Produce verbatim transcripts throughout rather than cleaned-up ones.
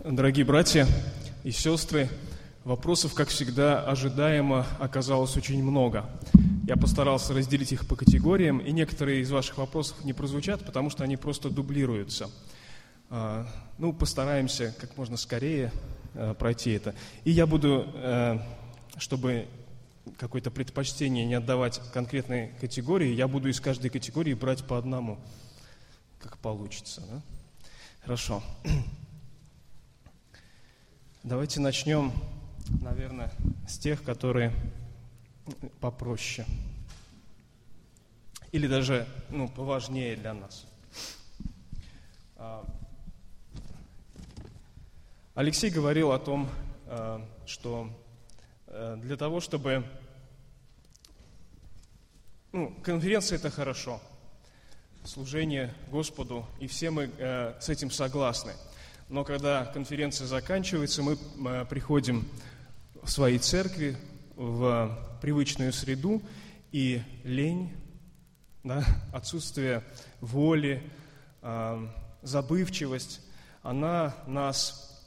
Дорогие братья и сестры, вопросов, как всегда, ожидаемо оказалось очень много. Я постарался разделить их по категориям, и некоторые из ваших вопросов не прозвучат, потому что они просто дублируются. Ну, постараемся как можно скорее пройти это. И я буду, чтобы какое-то предпочтение не отдавать конкретной категории, я буду из каждой категории брать по одному, как получится. Да? Хорошо. Давайте начнем, наверное, с тех, которые попроще. Или даже, ну, поважнее для нас. Алексей говорил о том, что для того, чтобы... Ну, конференция – это хорошо. Служение Господу, и все мы с этим согласны. Но когда конференция заканчивается, мы приходим в свои церкви, в привычную среду, и лень, да, отсутствие воли, забывчивость, она нас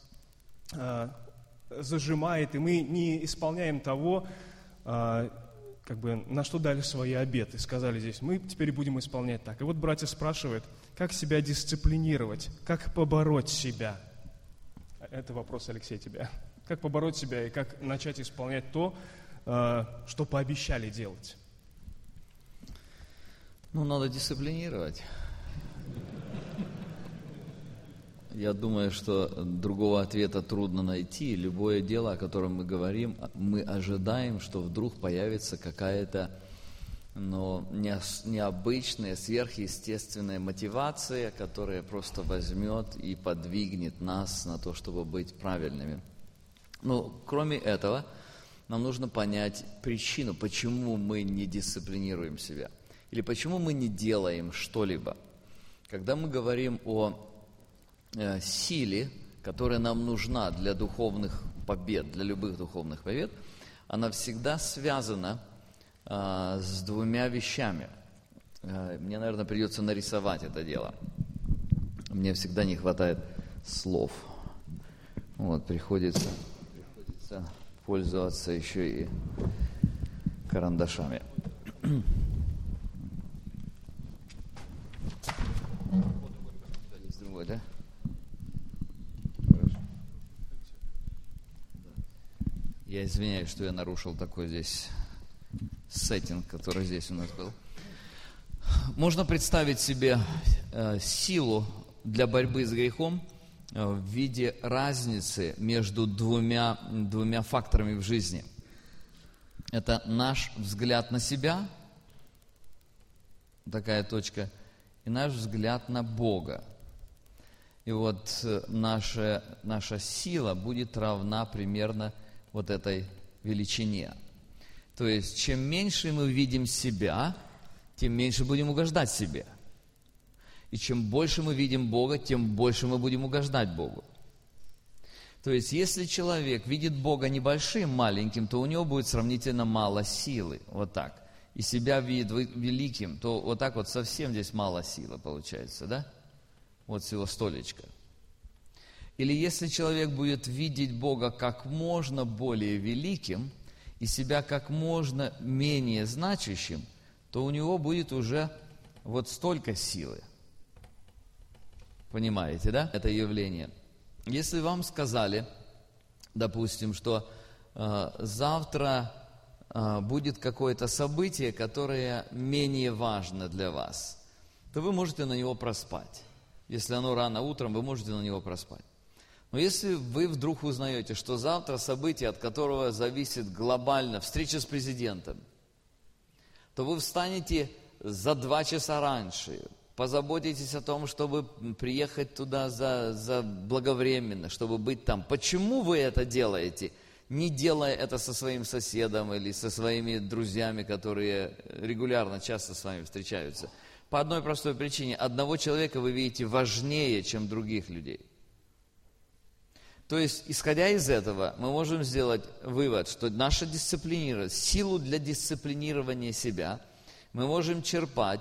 зажимает, и мы не исполняем того, как бы, на что дали свои обеты. Сказали здесь, мы теперь будем исполнять так. И вот братья спрашивают, как себя дисциплинировать, как побороть себя. Это вопрос, Алексей, тебе. Как побороть себя и как начать исполнять то, что пообещали делать? Ну, надо дисциплинировать. Я думаю, что другого ответа трудно найти. Любое дело, о котором мы говорим, мы ожидаем, что вдруг появится какая-то, но необычная, сверхъестественная мотивация, которая просто возьмет и подвигнет нас на то, чтобы быть правильными. Но кроме этого, нам нужно понять причину, почему мы не дисциплинируем себя, или почему мы не делаем что-либо. Когда мы говорим о э, силе, которая нам нужна для духовных побед, для любых духовных побед, она всегда связана с двумя вещами. Мне, наверное, придется нарисовать это дело. Мне всегда не хватает слов. Вот, приходится, приходится пользоваться еще и карандашами. Есть другой, да? Хорошо. Я извиняюсь, что я нарушил такой здесь сеттинг, который здесь у нас был. Можно представить себе э, силу для борьбы с грехом э, в виде разницы между двумя, двумя факторами в жизни. Это наш взгляд на себя, такая точка, и наш взгляд на Бога. И вот э, наша, наша сила будет равна примерно вот этой величине. То есть, чем меньше мы видим себя, тем меньше будем угождать себе. И чем больше мы видим Бога, тем больше мы будем угождать Богу. То есть, если человек видит Бога небольшим, маленьким, то у него будет сравнительно мало силы. Вот так. И себя видит великим, то вот так вот совсем здесь мало силы получается, да? Вот всего столечко. Или если человек будет видеть Бога как можно более великим, и себя как можно менее значащим, то у него будет уже вот столько силы. Понимаете, да, это явление? Если вам сказали, допустим, что э, завтра э, будет какое-то событие, которое менее важно для вас, то вы можете на него проспать. Если оно рано утром, вы можете на него проспать. Но если вы вдруг узнаете, что завтра событие, от которого зависит глобально встреча с президентом, то вы встанете за два часа раньше, позаботитесь о том, чтобы приехать туда за, за благовременно, чтобы быть там. Почему вы это делаете, не делая это со своим соседом или со своими друзьями, которые регулярно, часто с вами встречаются? По одной простой причине. Одного человека вы видите важнее, чем других людей. То есть, исходя из этого, мы можем сделать вывод, что наша дисциплинирование, силу для дисциплинирования себя мы можем черпать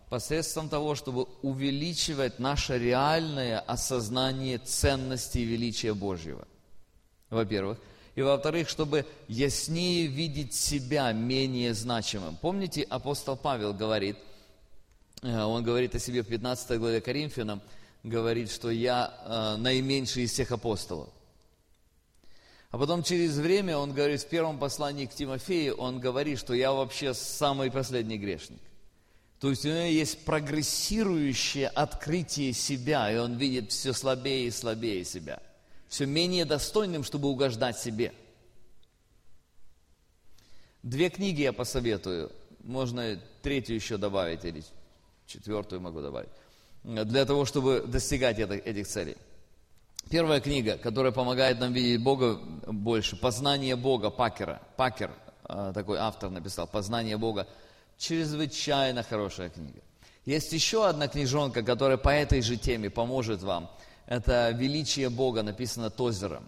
посредством того, чтобы увеличивать наше реальное осознание ценности и величия Божьего, во-первых. И во-вторых, чтобы яснее видеть себя менее значимым. Помните, апостол Павел говорит, он говорит о себе в пятнадцатой главе Коринфянам, говорит, что я э, наименьший из всех апостолов. А потом через время он говорит, в первом послании к Тимофею, он говорит, что я вообще самый последний грешник. То есть у него есть прогрессирующее открытие себя, и он видит все слабее и слабее себя. Все менее достойным, чтобы угождать себе. Две книги я посоветую. Можно третью еще добавить, или четвертую могу добавить. Для того, чтобы достигать этих целей. Первая книга, которая помогает нам видеть Бога больше. «Познание Бога» Пакера. Пакер, такой автор написал, «Познание Бога». Чрезвычайно хорошая книга. Есть еще одна книжонка, которая по этой же теме поможет вам. Это «Величие Бога», написано Тозером.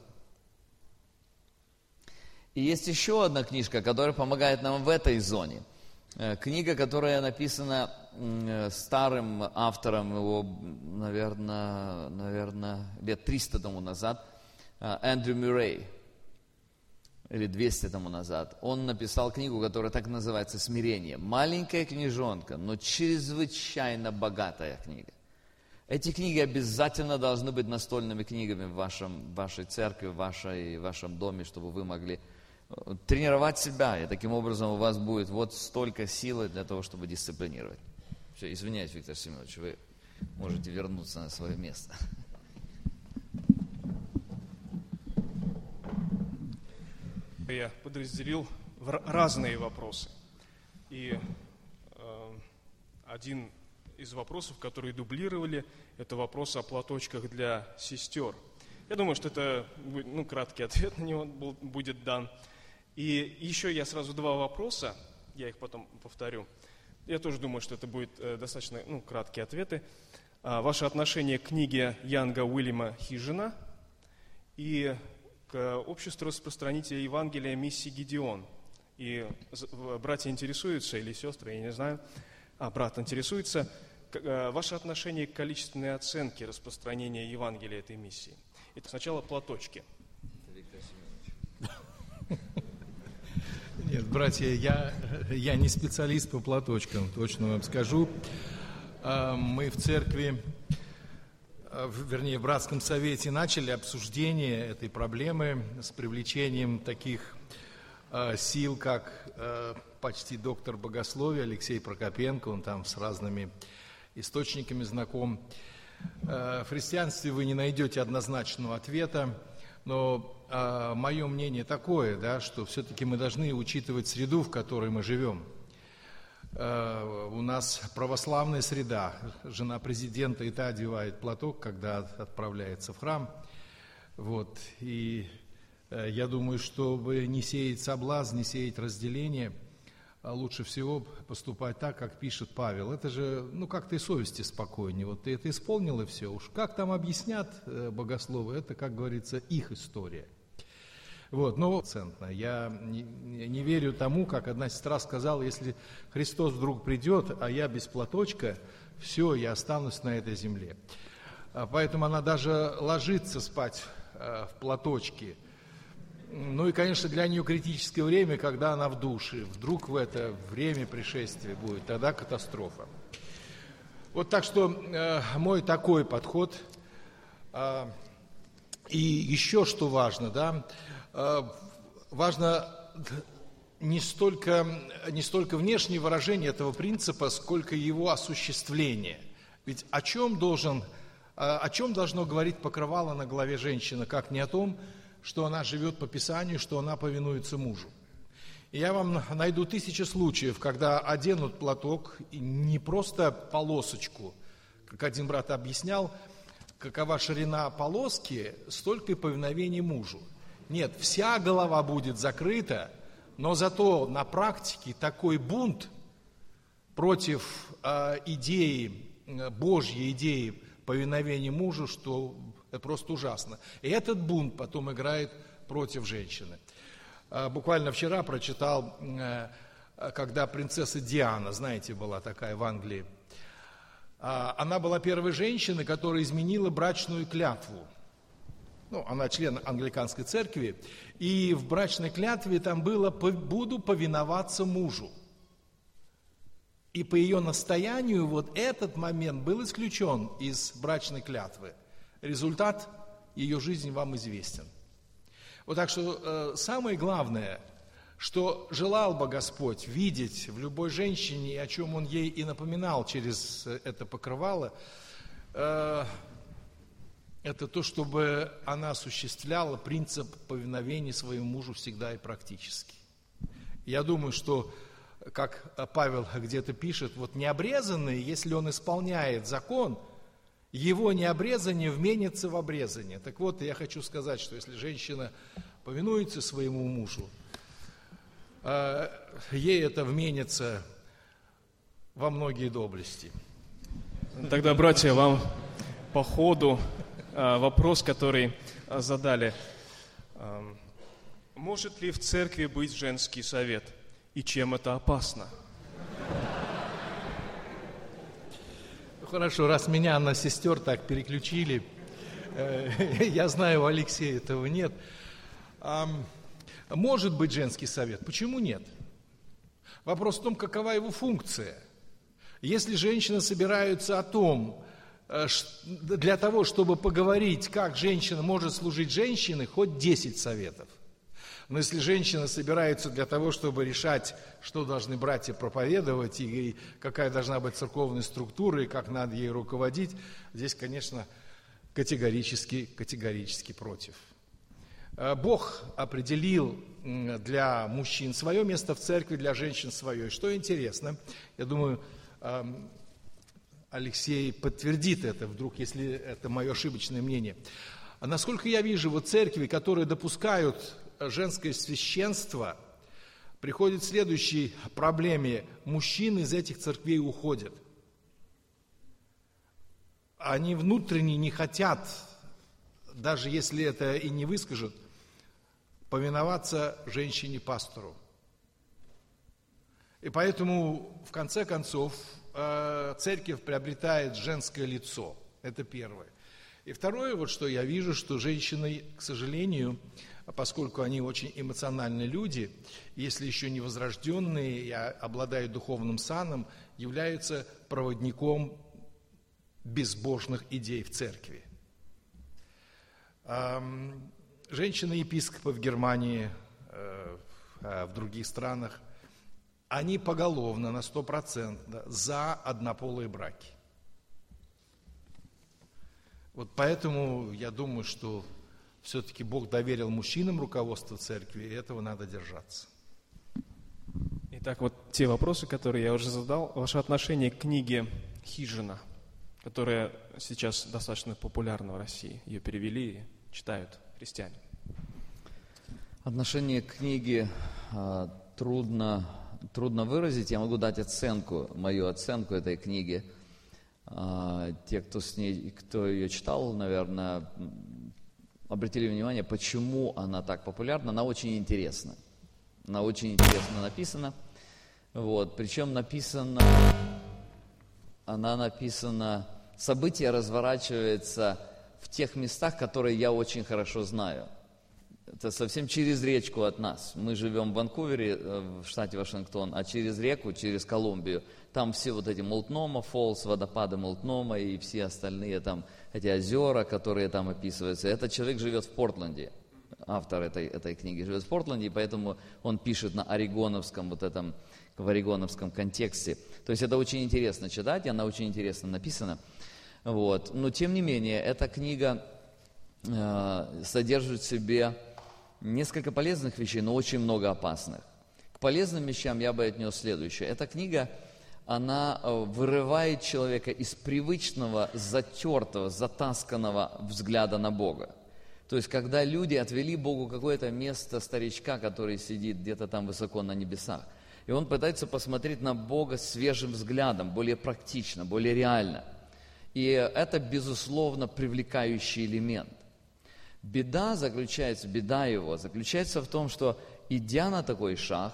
И есть еще одна книжка, которая помогает нам в этой зоне. Книга, которая написана старым автором, его, наверное, наверное лет триста тому назад, Эндрю Мюррей, или двести тому назад. Он написал книгу, которая так называется «Смирение». Маленькая книжонка, но чрезвычайно богатая книга. Эти книги обязательно должны быть настольными книгами в, вашем, в вашей церкви, в, вашей, в вашем доме, чтобы вы могли тренировать себя, и таким образом у вас будет вот столько силы для того, чтобы дисциплинировать. Все, извиняюсь, Виктор Семенович, вы можете вернуться на свое место. Я подразделил в разные вопросы. И э, один из вопросов, которые дублировали, это вопрос о платочках для сестер. Я думаю, что это ну, краткий ответ на него будет дан. И еще я сразу два вопроса, я их потом повторю. Я тоже думаю, что это будет э, достаточно ну, краткие ответы. А, ваше отношение к книге Янга Уильяма Хижина и к обществу распространителя Евангелия миссии Гидеон. И братья интересуются, или сестры, я не знаю, а брат интересуется, ваше отношение к количественной оценке распространения Евангелия этой миссии. Это сначала платочки. Нет, братья, я, я не специалист по платочкам, точно вам скажу. Мы в церкви, вернее, в братском совете начали обсуждение этой проблемы с привлечением таких сил, как почти доктор богословия Алексей Прокопенко, он там с разными источниками знаком. В христианстве вы не найдете однозначного ответа, но э, мое мнение такое, да, что все-таки мы должны учитывать среду, в которой мы живем. Э, у нас православная среда. Жена президента и та одевает платок, когда отправляется в храм. Вот. И э, я думаю, чтобы не сеять соблазн, не сеять разделение, лучше всего поступать так, как пишет Павел. Это же, ну, как-то и совести спокойнее. Вот ты это исполнил, и все. Уж как там объяснят богословы, это, как говорится, их история. Вот, но центно. Я не, не верю тому, как одна сестра сказала, если Христос вдруг придет, а я без платочка, все, я останусь на этой земле. Поэтому она даже ложится спать в платочке. Ну и, конечно, для нее критическое время, когда она в душе. Вдруг в это время пришествия будет, тогда катастрофа. Вот так что э, мой такой подход. Э, и еще что важно, да, э, важно не столько, не столько внешнее выражение этого принципа, сколько его осуществление. Ведь о чем должен, о чем должно говорить покрывало на голове женщины, как не о том, что она живет по Писанию, что она повинуется мужу. И я вам найду тысячи случаев, когда оденут платок, и не просто полосочку, как один брат объяснял, какова ширина полоски, столько и повиновение мужу. Нет, вся голова будет закрыта, но зато на практике такой бунт против э, идеи, Божьей идеи повиновения мужу, что это просто ужасно. И этот бунт потом играет против женщины. Буквально вчера прочитал, когда принцесса Диана, знаете, была такая в Англии, Она была первой женщиной, которая изменила брачную клятву. Ну, она член англиканской церкви, и в брачной клятве там было «буду повиноваться мужу». И по ее настоянию вот этот момент был исключен из брачной клятвы. Результат ее жизни вам известен. Вот так что э, самое главное, что желал бы Господь видеть в любой женщине, и о чем Он ей и напоминал через это покрывало, э, это то, чтобы она осуществляла принцип повиновения своему мужу всегда и практически. Я думаю, что, как Павел где-то пишет, вот необрезанный, если он исполняет закон, его необрезание вменится в обрезание. Так вот, я хочу сказать, что если женщина повинуется своему мужу, ей это вменится во многие доблести. Тогда, братья, вам по ходу вопрос, который задали. Может ли в церкви быть женский совет? И чем это опасно? Хорошо, раз меня на сестер так переключили, я знаю, у Алексея этого нет. Может быть женский совет, почему нет? Вопрос в том, какова его функция. Если женщины собираются о том, для того, чтобы поговорить, как женщина может служить женщине, хоть десять советов. Но если женщина собирается для того, чтобы решать, что должны братья проповедовать, и какая должна быть церковная структура, и как надо ей руководить, здесь, конечно, категорически, категорически против. Бог определил для мужчин свое место в церкви, для женщин свое. И что интересно, я думаю, Алексей подтвердит это вдруг, если это мое ошибочное мнение. А насколько я вижу, вот церкви, которые допускают женское священство, приходит к следующей проблеме. Мужчины из этих церквей уходят. Они внутренне не хотят, даже если это и не выскажут, повиноваться женщине-пастору. И поэтому, в конце концов, церковь приобретает женское лицо. Это первое. И второе, вот что я вижу, что женщины, к сожалению, поскольку они очень эмоциональные люди, если еще не возрожденные и обладают духовным саном, являются проводником безбожных идей в церкви. Женщины-епископы в Германии, в других странах, они поголовно на сто процентов за однополые браки. Вот поэтому я думаю, что все-таки Бог доверил мужчинам руководство церкви, и этого надо держаться. Итак, вот те вопросы, которые я уже задал. Ваше отношение к книге «Хижина», которая сейчас достаточно популярна в России. Ее перевели и читают христиане. Отношение к книге а, трудно, трудно выразить. Я могу дать оценку, мою оценку этой книги. А, те, кто, с ней, кто ее читал, наверное, обратили внимание, почему она так популярна. Она очень интересна. Она очень интересно написана. Вот. Причем написана, она написана, событие разворачивается в тех местах, которые я очень хорошо знаю. Это совсем через речку от нас. Мы живем в Ванкувере, в штате Вашингтон, а через реку, через Колумбию, там все вот эти Мултнома Фоллс, водопады Мултнома и все остальные там, эти озера, которые там описываются. Этот человек живет в Портленде, автор этой, этой книги живет в Портленде, и поэтому он пишет на орегоновском, вот этом, в орегоновском контексте. То есть это очень интересно читать, и она очень интересно написана. Вот. Но тем не менее, эта книга э, содержит в себе несколько полезных вещей, но очень много опасных. К полезным вещам я бы отнес следующее. Эта книга, она вырывает человека из привычного, затертого, затасканного взгляда на Бога. То есть, когда люди отвели Богу какое-то место старичка, который сидит где-то там высоко на небесах, и он пытается посмотреть на Бога свежим взглядом, более практично, более реально. И это, безусловно, привлекающий элемент. Беда заключается, беда его заключается в том, что, идя на такой шаг,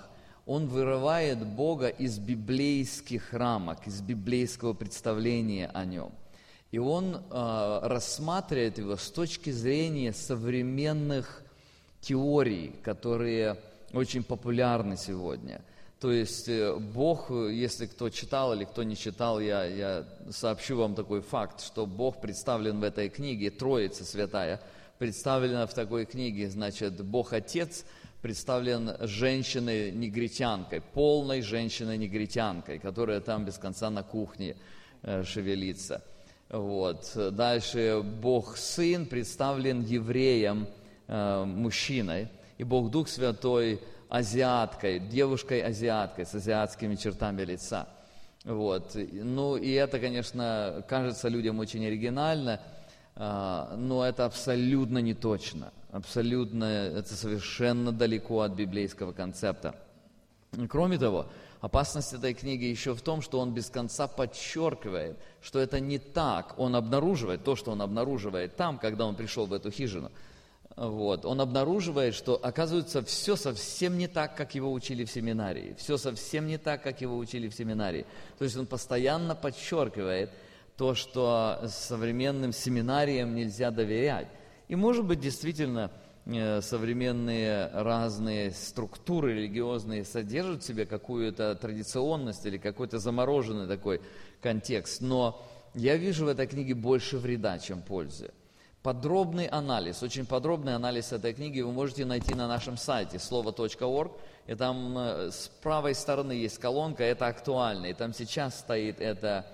Он вырывает Бога из библейских рамок, из библейского представления о Нем. И он э, рассматривает его с точки зрения современных теорий, которые очень популярны сегодня. То есть э, Бог, если кто читал или кто не читал, я, я сообщу вам такой факт, что Бог представлен в этой книге, Троица Святая, представлена в такой книге, значит, Бог Отец представлен женщиной-негритянкой, полной женщиной-негритянкой, которая там без конца на кухне э, шевелится. Вот. Дальше Бог Сын представлен евреем, э, мужчиной, и Бог Дух Святой азиаткой, девушкой-азиаткой с азиатскими чертами лица. Вот. Ну и это, конечно, кажется людям очень оригинально, э, но это абсолютно не точно, абсолютно, это совершенно далеко от библейского концепта. Кроме того, опасность этой книги еще в том, что он без конца подчеркивает, что это не так. Он обнаруживает то, что он обнаруживает там, когда он пришел в эту хижину. Вот. Он обнаруживает, что, оказывается, все совсем не так, как его учили в семинарии. Все совсем не так, как его учили в семинарии. То есть он постоянно подчеркивает то, что современным семинариям нельзя доверять. И, может быть, действительно, современные разные структуры религиозные содержат в себе какую-то традиционность или какой-то замороженный такой контекст. Но я вижу в этой книге больше вреда, чем пользы. Подробный анализ, очень подробный анализ этой книги вы можете найти на нашем сайте слово точка орг. И там с правой стороны есть колонка «Это актуально». И там сейчас стоит эта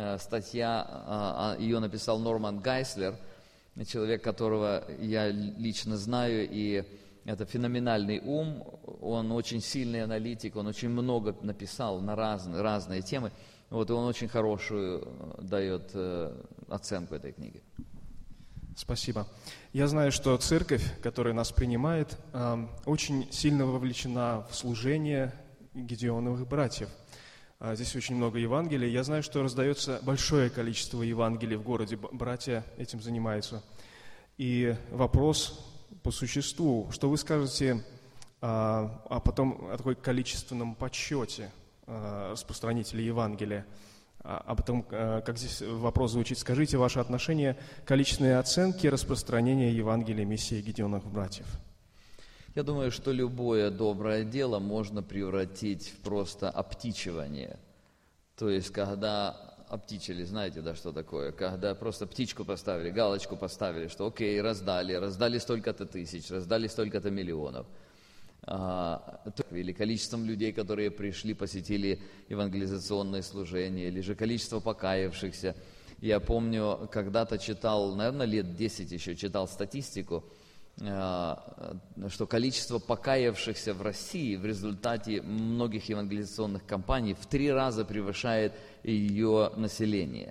статья, ее написал Норман Гайслер, человек, которого я лично знаю, и это феноменальный ум, он очень сильный аналитик, он очень много написал на разные, разные темы, вот, и он очень хорошую дает э, оценку этой книги. Спасибо. Я знаю, что церковь, которая нас принимает, э, очень сильно вовлечена в служение Гедеоновых братьев. Здесь очень много Евангелий. Я знаю, что раздается большое количество Евангелий в городе. Братья этим занимаются. И вопрос по существу. Что вы скажете а, а потом о такой количественном подсчете а, распространителей Евангелия? А, а потом, а, как здесь вопрос звучит, скажите ваше отношение к количественной оценке распространения Евангелия Мессии Гедеоновых братьев. Я думаю, что любое доброе дело можно превратить в просто обтичивание. То есть, когда обтичили, знаете, да, что такое? Когда просто птичку поставили, галочку поставили, что окей, раздали, раздали столько-то тысяч, раздали столько-то миллионов. А, или количеством людей, которые пришли, посетили евангелизационное служение, или же количество покаявшихся. Я помню, когда-то читал, наверное, лет десять еще читал статистику, что количество покаявшихся в России в результате многих евангелизационных кампаний в три раза превышает ее население.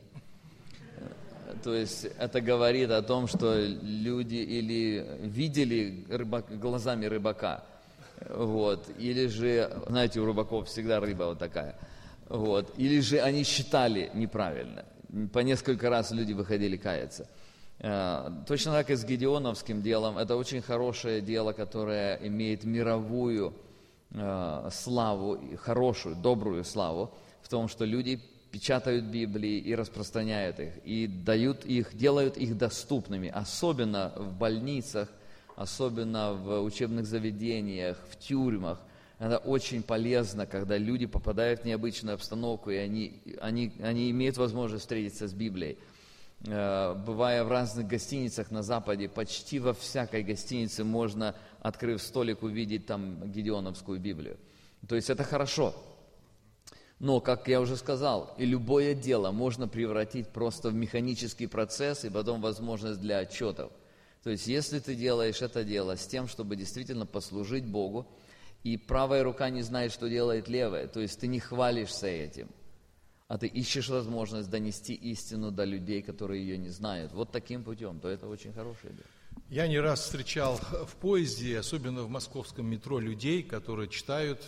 То есть это говорит о том, что люди или видели рыбак, глазами рыбака, вот, или же, знаете, у рыбаков всегда рыба вот такая, вот, или же они считали неправильно. По несколько раз люди выходили каяться. Точно так и с Гедеоновским делом. Это очень хорошее дело, которое имеет мировую э, славу, хорошую, добрую славу в том, что люди печатают Библии и распространяют их, и дают их, делают их доступными, особенно в больницах, особенно в учебных заведениях, в тюрьмах. Это очень полезно, когда люди попадают в необычную обстановку, и они, они, они имеют возможность встретиться с Библией. Бывая в разных гостиницах на Западе, почти во всякой гостинице можно, открыв столик, увидеть там Гедеоновскую Библию. То есть это хорошо. Но, как я уже сказал, и любое дело можно превратить просто в механический процесс и потом возможность для отчетов. То есть если ты делаешь это дело с тем, чтобы действительно послужить Богу, и правая рука не знает, что делает левая, то есть ты не хвалишься этим, а ты ищешь возможность донести истину до людей, которые ее не знают, вот таким путем, то это очень хорошее дело. Я не раз встречал в поезде, особенно в московском метро, людей, которые читают.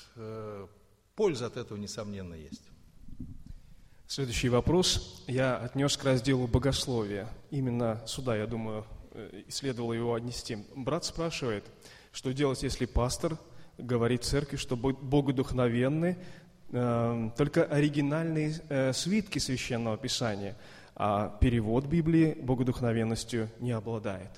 Польза от этого, несомненно, есть. Следующий вопрос я отнес к разделу богословия. Именно сюда, я думаю, следовало его отнести. Брат спрашивает, что делать, если пастор говорит церкви, что богодухновенны э, только оригинальные э, свитки Священного Писания, а перевод Библии богодухновенностью не обладает.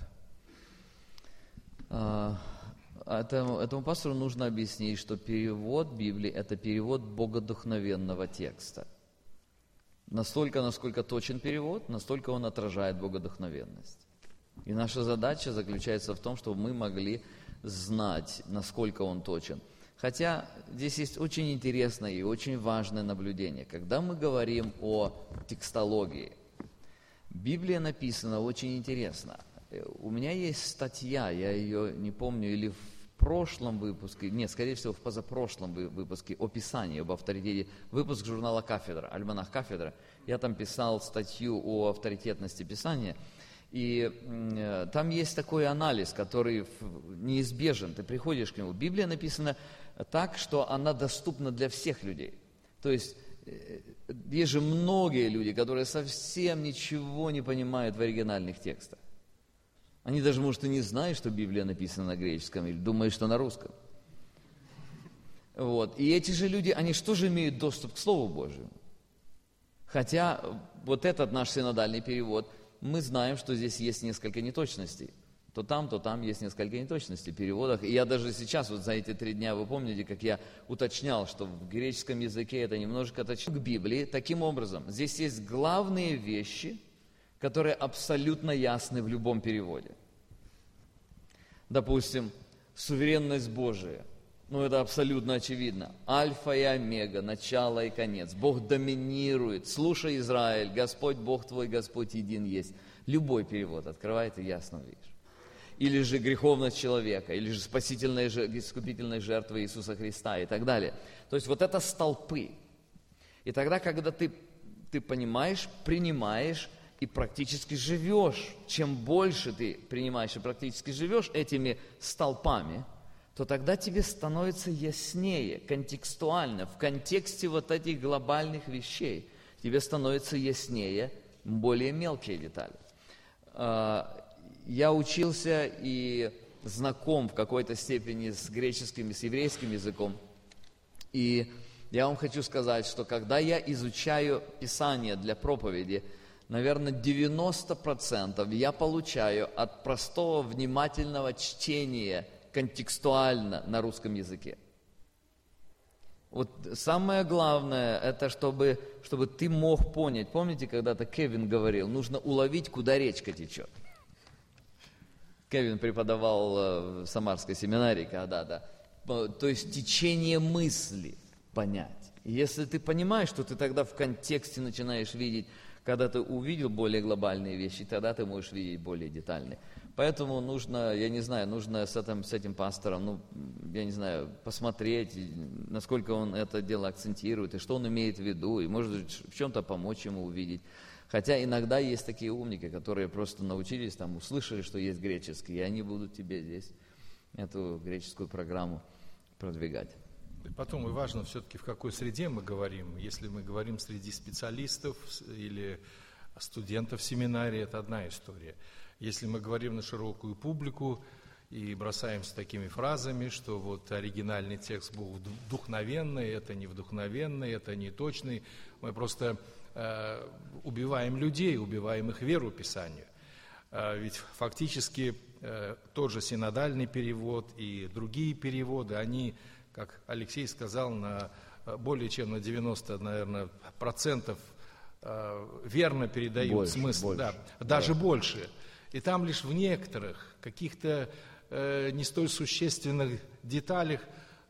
А, этому, этому пастору нужно объяснить, что перевод Библии – это перевод богодухновенного текста. Настолько, насколько точен перевод, настолько он отражает богодухновенность. И наша задача заключается в том, чтобы мы могли знать, насколько он точен. Хотя здесь есть очень интересное и очень важное наблюдение. Когда мы говорим о текстологии, Библия написана очень интересно. У меня есть статья, я ее не помню, или в прошлом выпуске, нет, скорее всего, в позапрошлом выпуске о Писании, об авторитете, выпуск журнала «Кафедра», альманах «Кафедра». Я там писал статью о авторитетности Писания, и э, там есть такой анализ, который неизбежен, ты приходишь к нему. Библия написана так, что она доступна для всех людей. То есть, э, есть же многие люди, которые совсем ничего не понимают в оригинальных текстах. Они даже, может, и не знают, что Библия написана на греческом, или думают, что на русском. Вот. И эти же люди, они что же имеют доступ к Слову Божьему? Хотя вот этот наш синодальный перевод, мы знаем, что здесь есть несколько неточностей. То там, то там есть несколько неточностей в переводах. И я даже сейчас, вот за эти три дня, вы помните, как я уточнял, что в греческом языке это немножко точно к Библии. Таким образом, здесь есть главные вещи, которые абсолютно ясны в любом переводе. Допустим, суверенность Божия. Ну, это абсолютно очевидно. Альфа и омега, начало и конец. Бог доминирует. Слушай, Израиль, Господь Бог твой, Господь един есть. Любой перевод открывает и ясно видишь. Или же греховность человека, или же спасительная, искупительная жертва Иисуса Христа и так далее. То есть вот это столпы. И тогда, когда ты, ты понимаешь, принимаешь и практически живешь, чем больше ты принимаешь и практически живешь этими столпами, то тогда тебе становится яснее, контекстуально, в контексте вот этих глобальных вещей, тебе становится яснее более мелкие детали. Я учился и знаком в какой-то степени с греческим и с еврейским языком, и я вам хочу сказать, что когда я изучаю Писание для проповеди, наверное, девяносто процентов я получаю от простого внимательного чтения контекстуально на русском языке. Вот самое главное, это чтобы, чтобы ты мог понять. Помните, когда-то Кевин говорил, нужно уловить, куда речка течет. Кевин преподавал в Самарской семинарии когда-то. То есть течение мысли понять. И если ты понимаешь, что ты тогда в контексте начинаешь видеть, когда ты увидел более глобальные вещи, тогда ты можешь видеть более детальные. Поэтому нужно, я не знаю, нужно с этим, с этим пастором, ну, я не знаю, посмотреть, насколько он это дело акцентирует, и что он имеет в виду, и, может быть, в чем-то помочь ему увидеть. Хотя иногда есть такие умники, которые просто научились, там, услышали, что есть греческий, и они будут тебе здесь эту греческую программу продвигать. И потом, и важно все-таки, в какой среде мы говорим. Если мы говорим среди специалистов или студентов семинарии, это одна история. Если мы говорим на широкую публику и бросаемся такими фразами, что вот оригинальный текст был вдохновенный, это не вдохновенный, это не точный, мы просто э, убиваем людей, убиваем их веру Писанию. Э, ведь фактически э, тот же синодальный перевод и другие переводы, они, как Алексей сказал, на более чем на девяносто, наверное, процентов э, верно передают больше, смысл, больше, да, даже да. больше. И там лишь в некоторых, каких-то э, не столь существенных деталях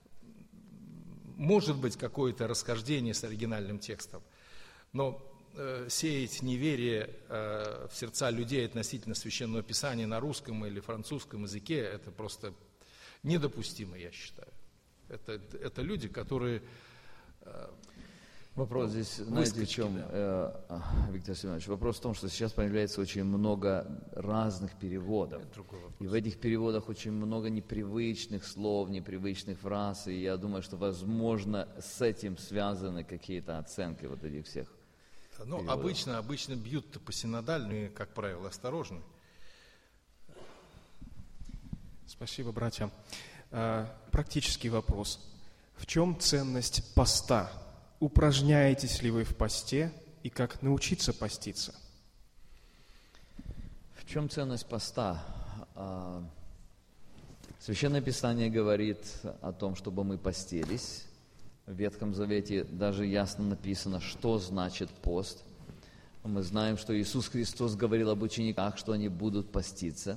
может быть какое-то расхождение с оригинальным текстом. Но э, сеять неверие э, в сердца людей относительно Священного Писания на русском или французском языке, это просто недопустимо, я считаю. Это, это люди, которые... Э, Вопрос здесь, знаете, в чем, да. э, Виктор Семенович? Вопрос в том, что сейчас появляется очень много разных переводов. И в этих переводах очень много непривычных слов, непривычных фраз. И я думаю, что, возможно, с этим связаны какие-то оценки вот этих всех. Ну, обычно, обычно бьют по синодальной, как правило, осторожно. Спасибо, братья. Практический вопрос. В чем ценность поста? Упражняетесь ли вы в посте и как научиться поститься? В чем ценность поста? Священное Писание говорит о том, чтобы мы постились. В Ветхом Завете даже ясно написано, что значит пост. Мы знаем, что Иисус Христос говорил об учениках, что они будут поститься.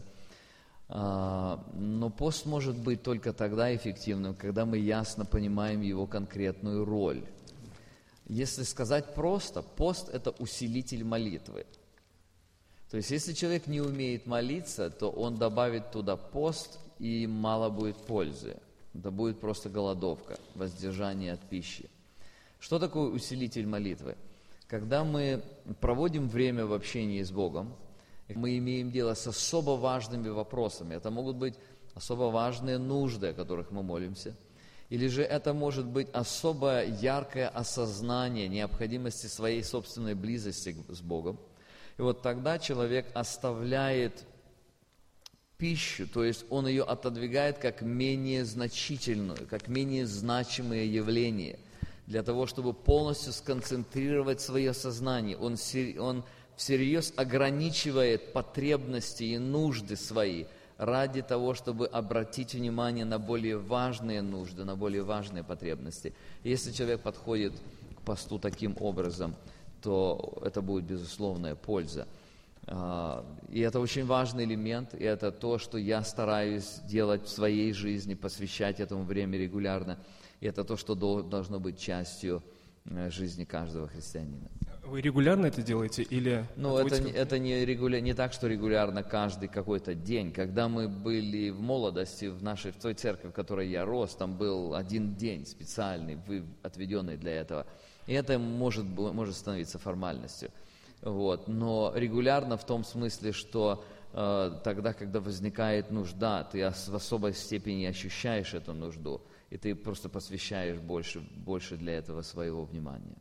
Но пост может быть только тогда эффективным, когда мы ясно понимаем его конкретную роль. Если сказать просто, пост – это усилитель молитвы. То есть, если человек не умеет молиться, то он добавит туда пост, и мало будет пользы. Это будет просто голодовка, воздержание от пищи. Что такое усилитель молитвы? Когда мы проводим время в общении с Богом, мы имеем дело с особо важными вопросами. Это могут быть особо важные нужды, о которых мы молимся. Или же это может быть особо яркое осознание необходимости своей собственной близости с Богом. И вот тогда человек оставляет пищу, то есть он ее отодвигает как менее значительную, как менее значимое явление, для того, чтобы полностью сконцентрировать свое сознание. Он, он всерьез ограничивает потребности и нужды свои ради того, чтобы обратить внимание на более важные нужды, на более важные потребности. И если человек подходит к посту таким образом, то это будет безусловная польза. И это очень важный элемент, и это то, что я стараюсь делать в своей жизни, посвящать этому время регулярно. И это то, что должно быть частью жизни каждого христианина. Вы регулярно это делаете или... Ну, это, это, это не, регуля... не так, что регулярно каждый какой-то день. Когда мы были в молодости, в нашей, в той церкви, в которой я рос, там был один день специальный, отведенный для этого. И это может, может становиться формальностью. Вот. Но регулярно в том смысле, что э, тогда, когда возникает нужда, ты в особой степени ощущаешь эту нужду, и ты просто посвящаешь больше, больше для этого своего внимания.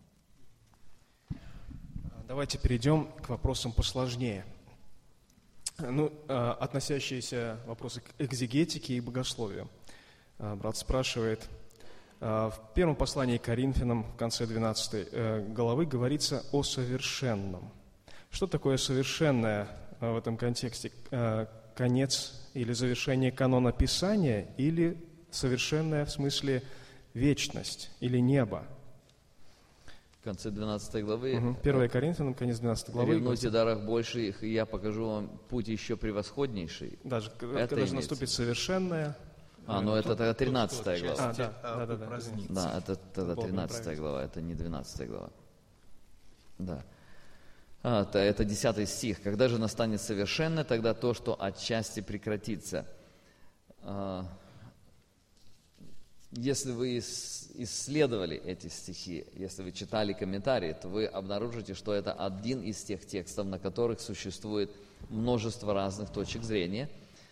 Давайте перейдем к вопросам посложнее. Ну, э, относящиеся вопросы к экзегетике и богословию. Э, брат спрашивает, э, в первом послании к Коринфянам, в конце двенадцатой э, главы, говорится о совершенном. Что такое совершенное э, в этом контексте? Э, конец или завершение канона Писания, или совершенное в смысле вечность или небо? В конце двенадцатой главы. Угу. первое Коринфянам, конец двенадцатой главы. Ревнуйте дарах больше их, и я покажу вам путь еще превосходнейший. Даже это когда же наступит совершенное. А, ну это тогда тринадцатая глава. А, да, да, да, да. Да, это тогда тринадцатая глава, это не двенадцатая глава. Да. А, это, это десятый стих. Когда же настанет совершенное, тогда то, что отчасти прекратится. А, Если вы исследовали эти стихи, если вы читали комментарии, то вы обнаружите, что это один из тех текстов, на которых существует множество разных точек зрения.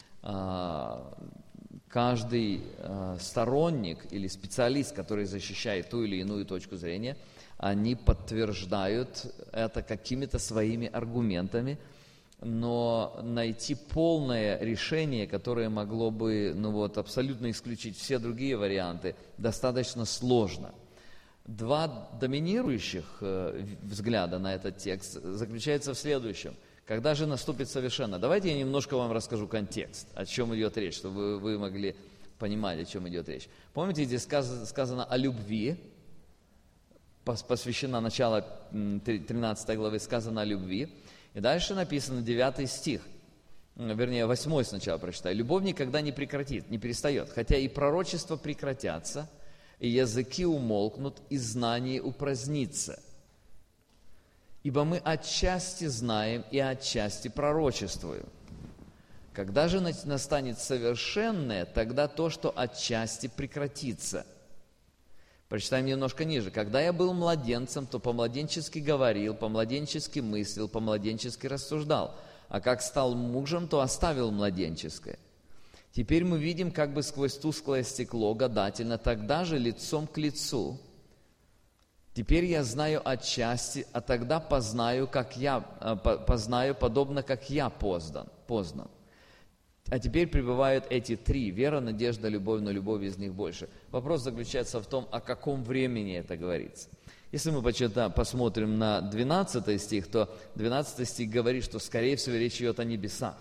Каждый сторонник или специалист, который защищает ту или иную точку зрения, они подтверждают это какими-то своими аргументами. Но найти полное решение, которое могло бы ну вот, абсолютно исключить все другие варианты, достаточно сложно. Два доминирующих э, взгляда на этот текст заключаются в следующем. Когда же наступит совершенно? Давайте я немножко вам расскажу контекст, о чем идет речь, чтобы вы, вы могли понимать, о чем идет речь. Помните, здесь сказано, сказано о любви, посвящено начало тринадцатой главы, сказано о любви. И дальше написано девятый стих, вернее, восьмой сначала прочитаю. «Любовь никогда не прекратит, не перестает, хотя и пророчества прекратятся, и языки умолкнут, и знание упразднится. Ибо мы отчасти знаем и отчасти пророчествуем. Когда же настанет совершенное, тогда то, что отчасти прекратится». Прочитаем немножко ниже. «Когда я был младенцем, то по-младенчески говорил, по-младенчески мыслил, по-младенчески рассуждал. А как стал мужем, то оставил младенческое. Теперь мы видим как бы сквозь тусклое стекло гадательно, тогда же лицом к лицу. Теперь я знаю отчасти, а тогда познаю, как я, познаю подобно, как я поздан, познан. А теперь пребывают эти три: вера, надежда, любовь, но любовь из них больше. Вопрос заключается в том, о каком времени это говорится. Если мы почитаем, посмотрим на двенадцатый стих, то двенадцатый стих говорит, что, скорее всего, речь идет о небесах.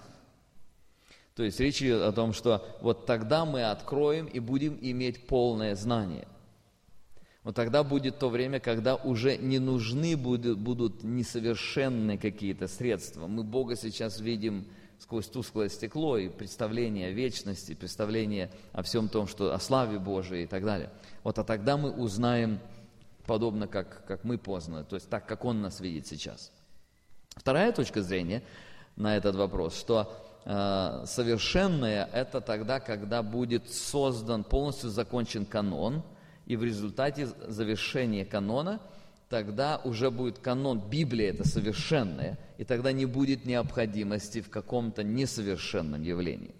То есть речь идет о том, что вот тогда мы откроем и будем иметь полное знание. Вот тогда будет то время, когда уже не нужны будут, будут несовершенные какие-то средства. Мы Бога сейчас видим сквозь тусклое стекло, и представление о вечности, представление о всем том, что о славе Божией и так далее. Вот, а тогда мы узнаем подобно, как, как мы познаны, то есть так, как Он нас видит сейчас. Вторая точка зрения на этот вопрос, что э, совершенное – это тогда, когда будет создан, полностью закончен канон, и в результате завершения канона тогда уже будет канон, Библия – это совершенное, и тогда не будет необходимости в каком-то несовершенном явлении.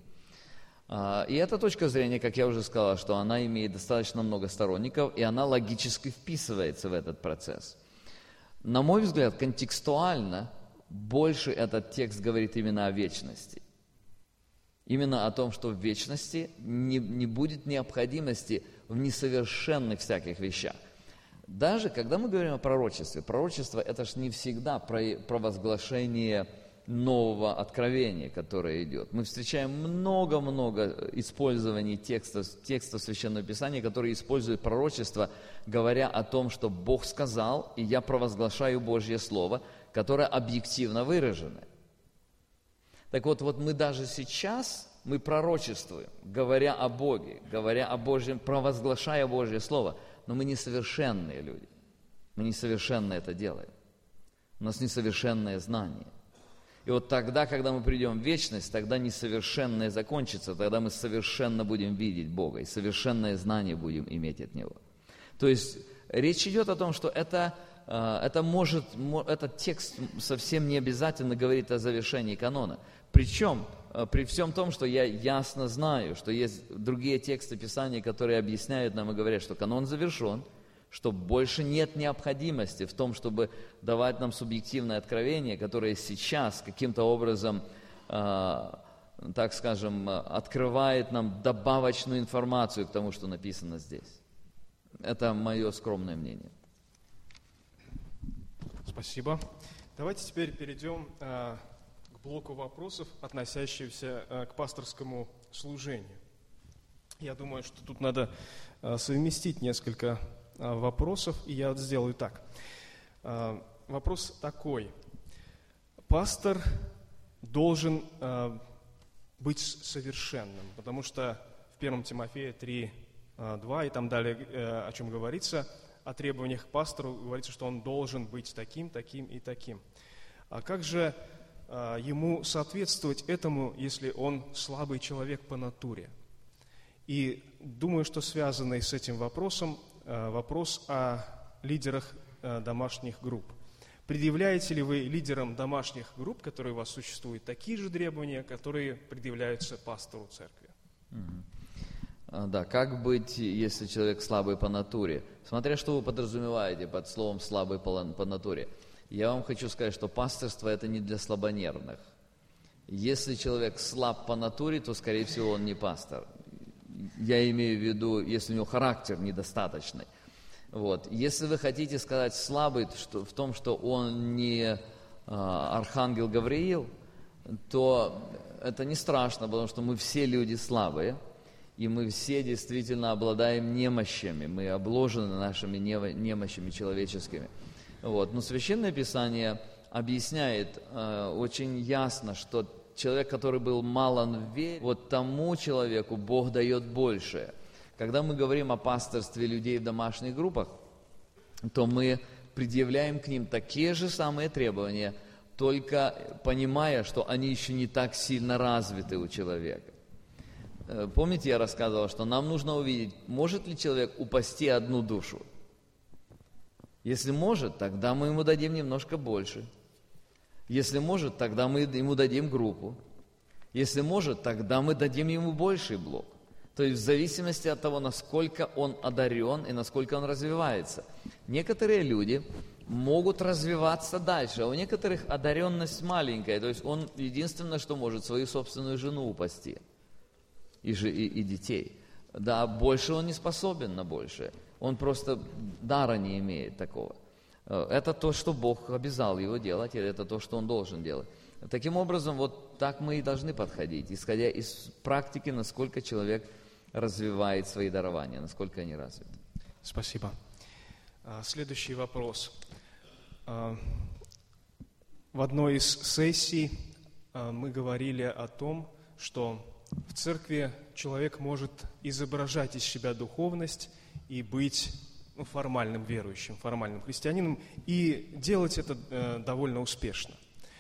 И эта точка зрения, как я уже сказал, что она имеет достаточно много сторонников, и она логически вписывается в этот процесс. На мой взгляд, контекстуально больше этот текст говорит именно о вечности. Именно о том, что в вечности не, не будет необходимости в несовершенных всяких вещах. Даже когда мы говорим о пророчестве, пророчество – это же не всегда про, провозглашение нового откровения, которое идет. Мы встречаем много-много использований текстов, текстов Священного Писания, которые используют пророчество, говоря о том, что Бог сказал, и я провозглашаю Божье Слово, которое объективно выражено. Так вот, вот мы даже сейчас, мы пророчествуем, говоря о Боге, говоря о Божьем, провозглашая Божье Слово, но мы несовершенные люди. Мы несовершенно это делаем. У нас несовершенное знание. И вот тогда, когда мы придем в вечность, тогда несовершенное закончится, тогда мы совершенно будем видеть Бога, и совершенное знание будем иметь от Него. То есть речь идет о том, что это, это может, этот текст совсем не обязательно говорит о завершении канона. Причем, при всем том, что я ясно знаю, что есть другие тексты Писания, которые объясняют нам и говорят, что канон завершен, что больше нет необходимости в том, чтобы давать нам субъективное откровение, которое сейчас каким-то образом, э, так скажем, открывает нам добавочную информацию к тому, что написано здесь. Это мое скромное мнение. Спасибо. Давайте теперь перейдем э, к блоку вопросов, относящихся э, к пасторскому служению. Я думаю, что тут надо э, совместить несколько вопросов, и я сделаю так. Вопрос такой. Пастор должен быть совершенным, потому что в первом Тимофея три, два и там далее, о чем говорится, о требованиях к пастору, говорится, что он должен быть таким, таким и таким. А как же ему соответствовать этому, если он слабый человек по натуре? И думаю, что связанный с этим вопросом вопрос о лидерах домашних групп. Предъявляете ли вы лидерам домашних групп, которые у вас существуют, такие же требования, которые предъявляются пастору церкви? Mm-hmm. Да, как быть, если человек слабый по натуре? Смотря что вы подразумеваете под словом «слабый по, по натуре». Я вам хочу сказать, что пасторство – это не для слабонервных. Если человек слаб по натуре, то, скорее всего, он не пастор. Я имею в виду, если у него характер недостаточный. Вот. Если вы хотите сказать слабый что, в том, что он не а, архангел Гавриил, то это не страшно, потому что мы все люди слабые, и мы все действительно обладаем немощами, мы обложены нашими немощами человеческими. Вот. Но Священное Писание объясняет э, очень ясно, что человек, который был малон в вере, вот тому человеку Бог дает большее. Когда мы говорим о пасторстве людей в домашних группах, то мы предъявляем к ним такие же самые требования, только понимая, что они еще не так сильно развиты у человека. Помните, я рассказывал, что нам нужно увидеть, может ли человек упасти одну душу. Если может, тогда мы ему дадим немножко больше. Если может, тогда мы ему дадим группу. Если может, тогда мы дадим ему больший блок. То есть в зависимости от того, насколько он одарен и насколько он развивается. Некоторые люди могут развиваться дальше. А у некоторых одаренность маленькая, то есть он единственное, что может, свою собственную жену упасти и, же, и, и детей. Да, больше он не способен на большее. Он просто дара не имеет такого. Это то, что Бог обязал его делать, и это то, что он должен делать. Таким образом, вот так мы и должны подходить, исходя из практики, насколько человек развивает свои дарования, насколько они развиты. Спасибо. Следующий вопрос. В одной из сессий мы говорили о том, что в церкви человек может изображать из себя духовность и быть ну, формальным верующим, формальным христианином, и делать это э, довольно успешно.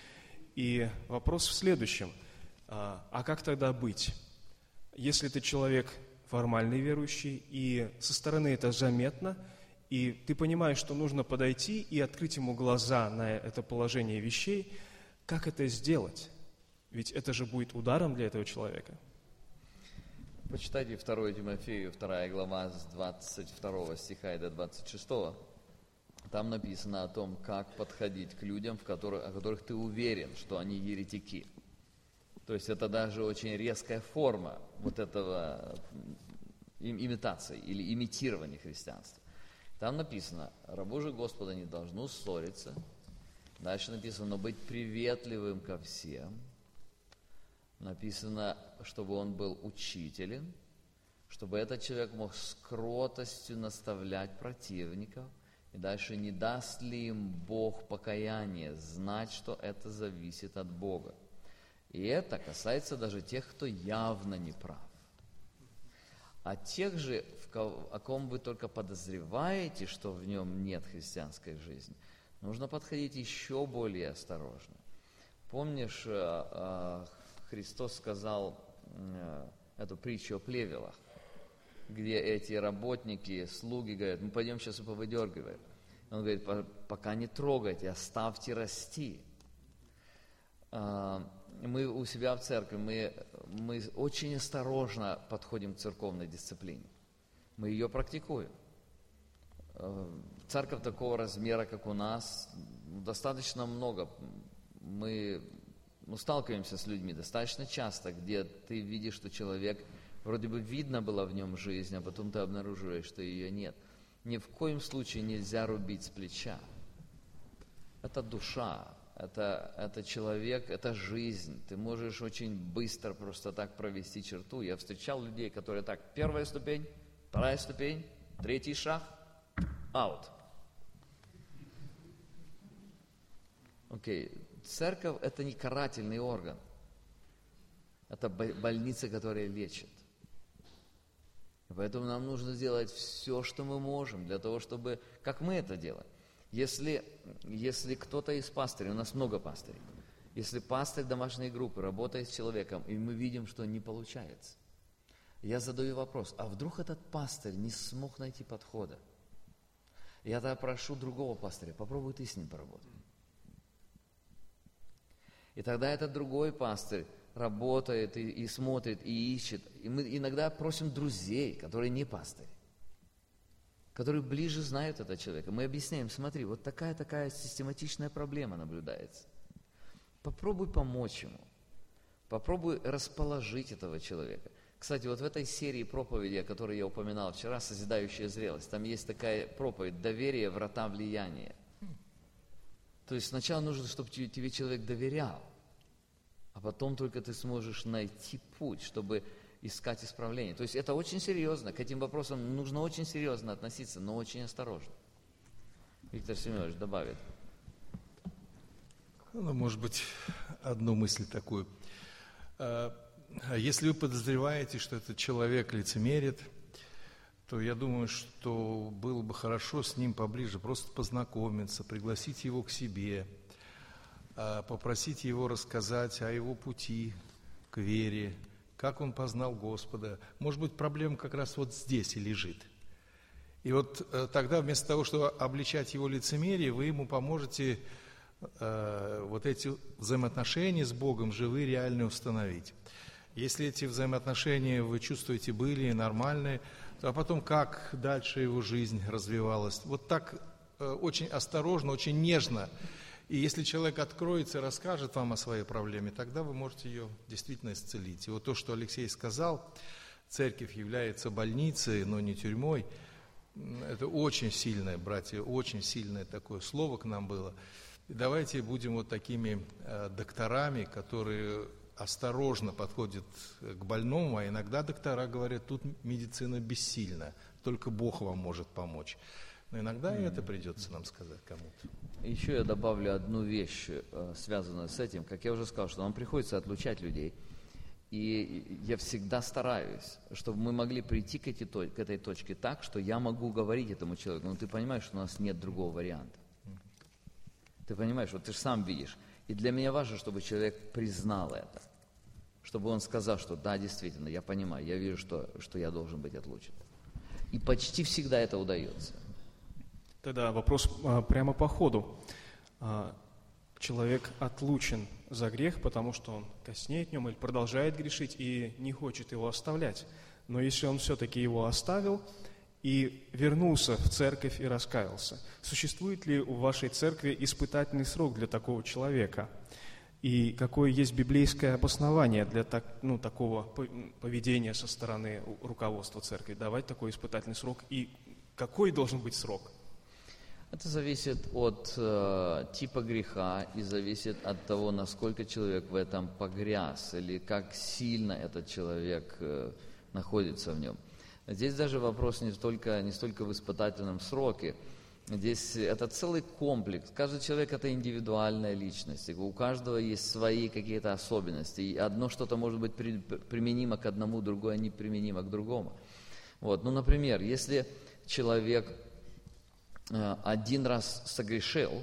И вопрос в следующем. А, а как тогда быть? Если ты человек формальный верующий, и со стороны это заметно, и ты понимаешь, что нужно подойти и открыть ему глаза на это положение вещей, как это сделать? Ведь это же будет ударом для этого человека. Почитайте второе Тимофею, вторая глава с двадцать второго стиха до двадцать шестого. Там написано о том, как подходить к людям, в которых, о которых ты уверен, что они еретики. То есть это даже очень резкая форма вот этого имитации или имитирования христианства. Там написано, рабу же Господа не должно ссориться. Дальше написано, но быть приветливым ко всем. Написано, чтобы он был учителен, чтобы этот человек мог с кротостью наставлять противников. И дальше, не даст ли им Бог покаяние, знать, что это зависит от Бога. И это касается даже тех, кто явно не прав. А тех же, о ком вы только подозреваете, что в нем нет христианской жизни, нужно подходить еще более осторожно. Помнишь, Христос сказал эту притчу о плевелах, где эти работники, слуги говорят, мы пойдем сейчас и повыдергиваем. Он говорит, пока не трогайте, оставьте расти. Мы у себя в церкви, мы, мы очень осторожно подходим к церковной дисциплине. Мы ее практикуем. Церковь такого размера, как у нас, достаточно много. Мы ну, сталкиваемся с людьми достаточно часто, где ты видишь, что человек, вроде бы видно было в нем жизнь, а потом ты обнаруживаешь, что ее нет. Ни в коем случае нельзя рубить с плеча. Это душа, это, это человек, это жизнь. Ты можешь очень быстро просто так провести черту. Я встречал людей, которые так, первая ступень, вторая ступень, третий шаг, аут. Окей. Okay. Церковь – это не карательный орган. Это больница, которая лечит. Поэтому нам нужно сделать все, что мы можем, для того, чтобы… Как мы это делаем? Если, если кто-то из пастырей, у нас много пастырей, если пастырь домашней группы работает с человеком, и мы видим, что не получается, я задаю вопрос, а вдруг этот пастырь не смог найти подхода? Я тогда прошу другого пастыря, попробуй ты с ним поработать. И тогда этот другой пастырь работает и, и смотрит, и ищет. И мы иногда просим друзей, которые не пастыри, которые ближе знают этого человека. Мы объясняем, смотри, вот такая-такая систематичная проблема наблюдается. Попробуй помочь ему. Попробуй расположить этого человека. Кстати, вот в этой серии проповедей, о которой я упоминал вчера, «Созидающая зрелость», там есть такая проповедь «Доверие, врата влияния». То есть сначала нужно, чтобы тебе человек доверял, а потом только ты сможешь найти путь, чтобы искать исправление. То есть это очень серьезно, к этим вопросам нужно очень серьезно относиться, но очень осторожно. Виктор Семенович добавит. Ну, может быть, одну мысль такую. Если вы подозреваете, что этот человек лицемерит, то я думаю, что было бы хорошо с ним поближе просто познакомиться, пригласить его к себе, попросить его рассказать о его пути к вере, как он познал Господа. Может быть, проблема как раз вот здесь и лежит. И вот тогда вместо того, чтобы обличать его лицемерие, вы ему поможете вот эти взаимоотношения с Богом живые, реальные установить. Если эти взаимоотношения вы чувствуете были нормальные, а потом как дальше его жизнь развивалась. Вот так очень осторожно, очень нежно. И если человек откроется и расскажет вам о своей проблеме, тогда вы можете ее действительно исцелить. И вот то, что Алексей сказал, церковь является больницей, но не тюрьмой, это очень сильное, братья, очень сильное такое слово к нам было. И давайте будем вот такими э, докторами, которые осторожно подходят к больному, а иногда доктора говорят, тут медицина бессильна, только Бог вам может помочь. Но иногда и это придется нам сказать кому-то. Еще я добавлю одну вещь, э, связанную с этим. Как я уже сказал, что нам приходится отлучать людей. И я всегда стараюсь, чтобы мы могли прийти к, эти, к этой точке так, что я могу говорить этому человеку, ну ты понимаешь, что у нас нет другого варианта. Ты понимаешь, вот ты же сам видишь. И для меня важно, чтобы человек признал это. Чтобы он сказал, что да, действительно, я понимаю, я вижу, что, что я должен быть отлучен. И почти всегда это удается. Тогда вопрос а, прямо по ходу. А, человек отлучен за грех, потому что он коснеет в нем или продолжает грешить и не хочет его оставлять. Но если он все-таки его оставил и вернулся в церковь и раскаялся, существует ли у вашей церкви испытательный срок для такого человека? И какое есть библейское обоснование для так, ну, такого поведения со стороны руководства церкви? Давать такой испытательный срок. И какой должен быть срок? Это зависит от э, типа греха и зависит от того, насколько человек в этом погряз или как сильно этот человек э, находится в нем. Здесь даже вопрос не столько, не столько в испытательном сроке. Здесь это целый комплекс. Каждый человек – это индивидуальная личность. У каждого есть свои какие-то особенности. И одно что-то может быть при, применимо к одному, другое неприменимо к другому. Вот. Ну, например, если человек э, один раз согрешил,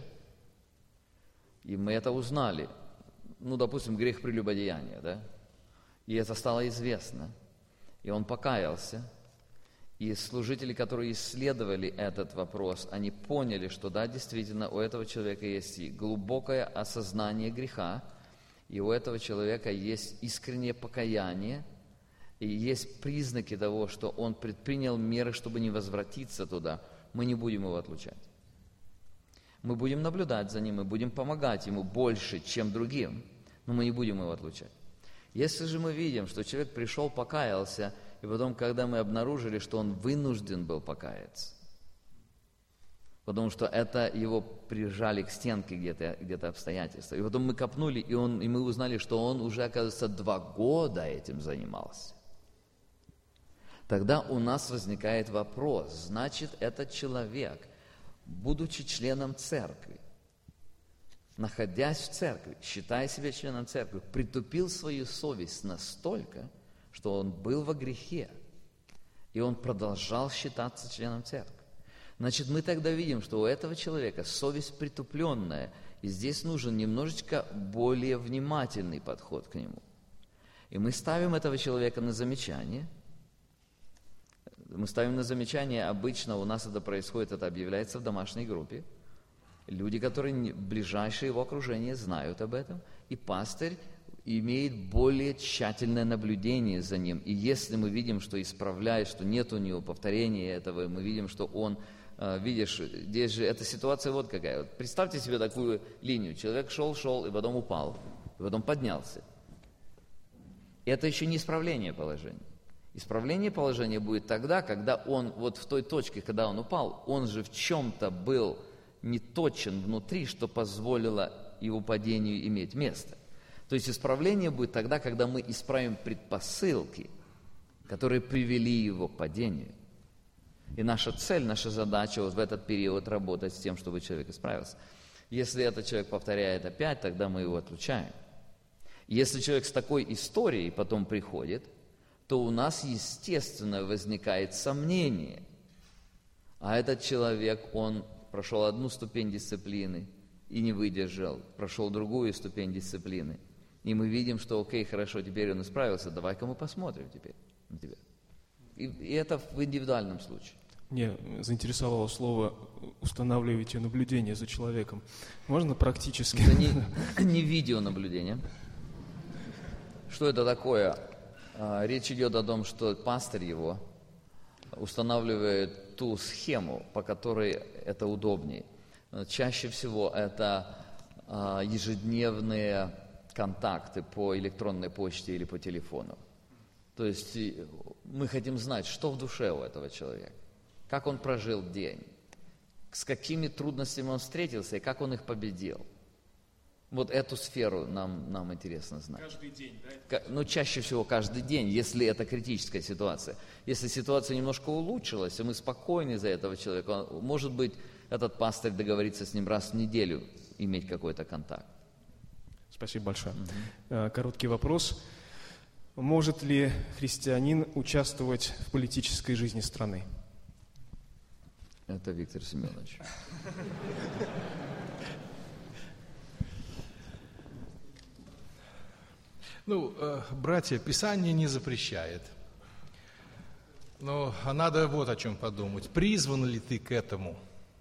и мы это узнали, ну, допустим, грех прелюбодеяния, да, и это стало известно, и он покаялся, и служители, которые исследовали этот вопрос, они поняли, что да, действительно, у этого человека есть и глубокое осознание греха, и у этого человека есть искреннее покаяние, и есть признаки того, что он предпринял меры, чтобы не возвратиться туда, мы не будем его отлучать. Мы будем наблюдать за ним, мы будем помогать ему больше, чем другим, но мы не будем его отлучать. Если же мы видим, что человек пришел, покаялся, и потом, когда мы обнаружили, что он вынужден был покаяться, потому что это его прижали к стенке где-то, где-то обстоятельства, и потом мы копнули, и, он, и мы узнали, что он уже, оказывается, два года этим занимался, тогда у нас возникает вопрос, значит, этот человек, будучи членом церкви, находясь в церкви, считая себя членом церкви, притупил свою совесть настолько, что он был во грехе, и он продолжал считаться членом церкви. Значит, мы тогда видим, что у этого человека совесть притупленная, и здесь нужен немножечко более внимательный подход к нему. И мы ставим этого человека на замечание. Мы ставим на замечание, обычно у нас это происходит, это объявляется в домашней группе. Люди, которые ближайшие его окружение, знают об этом, и пастырь имеет более тщательное наблюдение за ним. И если мы видим, что исправляет, что нет у него повторения этого, мы видим, что он, э, видишь, здесь же эта ситуация вот какая. Вот представьте себе такую линию. Человек шел-шел и потом упал, и потом поднялся. Это еще не исправление положения. Исправление положения будет тогда, когда он, вот в той точке, когда он упал, он же в чем-то был не точен внутри, что позволило его падению иметь место. То есть исправление будет тогда, когда мы исправим предпосылки, которые привели его к падению. И наша цель, наша задача вот в этот период работать с тем, чтобы человек исправился. Если этот человек повторяет опять, тогда мы его отлучаем. Если человек с такой историей потом приходит, то у нас, естественно, возникает сомнение. А этот человек, он прошел одну ступень дисциплины и не выдержал, прошел другую ступень дисциплины. И мы видим, что окей, хорошо, теперь он исправился, давай-ка мы посмотрим теперь на тебя. И, и это в индивидуальном случае. Мне заинтересовало слово «устанавливаете наблюдение за человеком». Можно практически? Это не, не видеонаблюдение. Что это такое? Речь идет о том, что пастырь его устанавливает ту схему, по которой это удобнее. Чаще всего это ежедневные контакты по электронной почте или по телефону. То есть мы хотим знать, что в душе у этого человека, как он прожил день, с какими трудностями он встретился и как он их победил. Вот эту сферу нам, нам интересно знать. Каждый день, да? Ну, чаще всего каждый день, если это критическая ситуация. Если ситуация немножко улучшилась, и мы спокойны за этого человека, может быть, этот пастырь договорится с ним раз в неделю иметь какой-то контакт. Спасибо большое. Угу. Короткий вопрос. Может ли христианин участвовать в политической жизни страны? Это Виктор Семенович. Ну, братья, Писание не запрещает. Но надо вот о чем подумать. Призван ли ты к этому?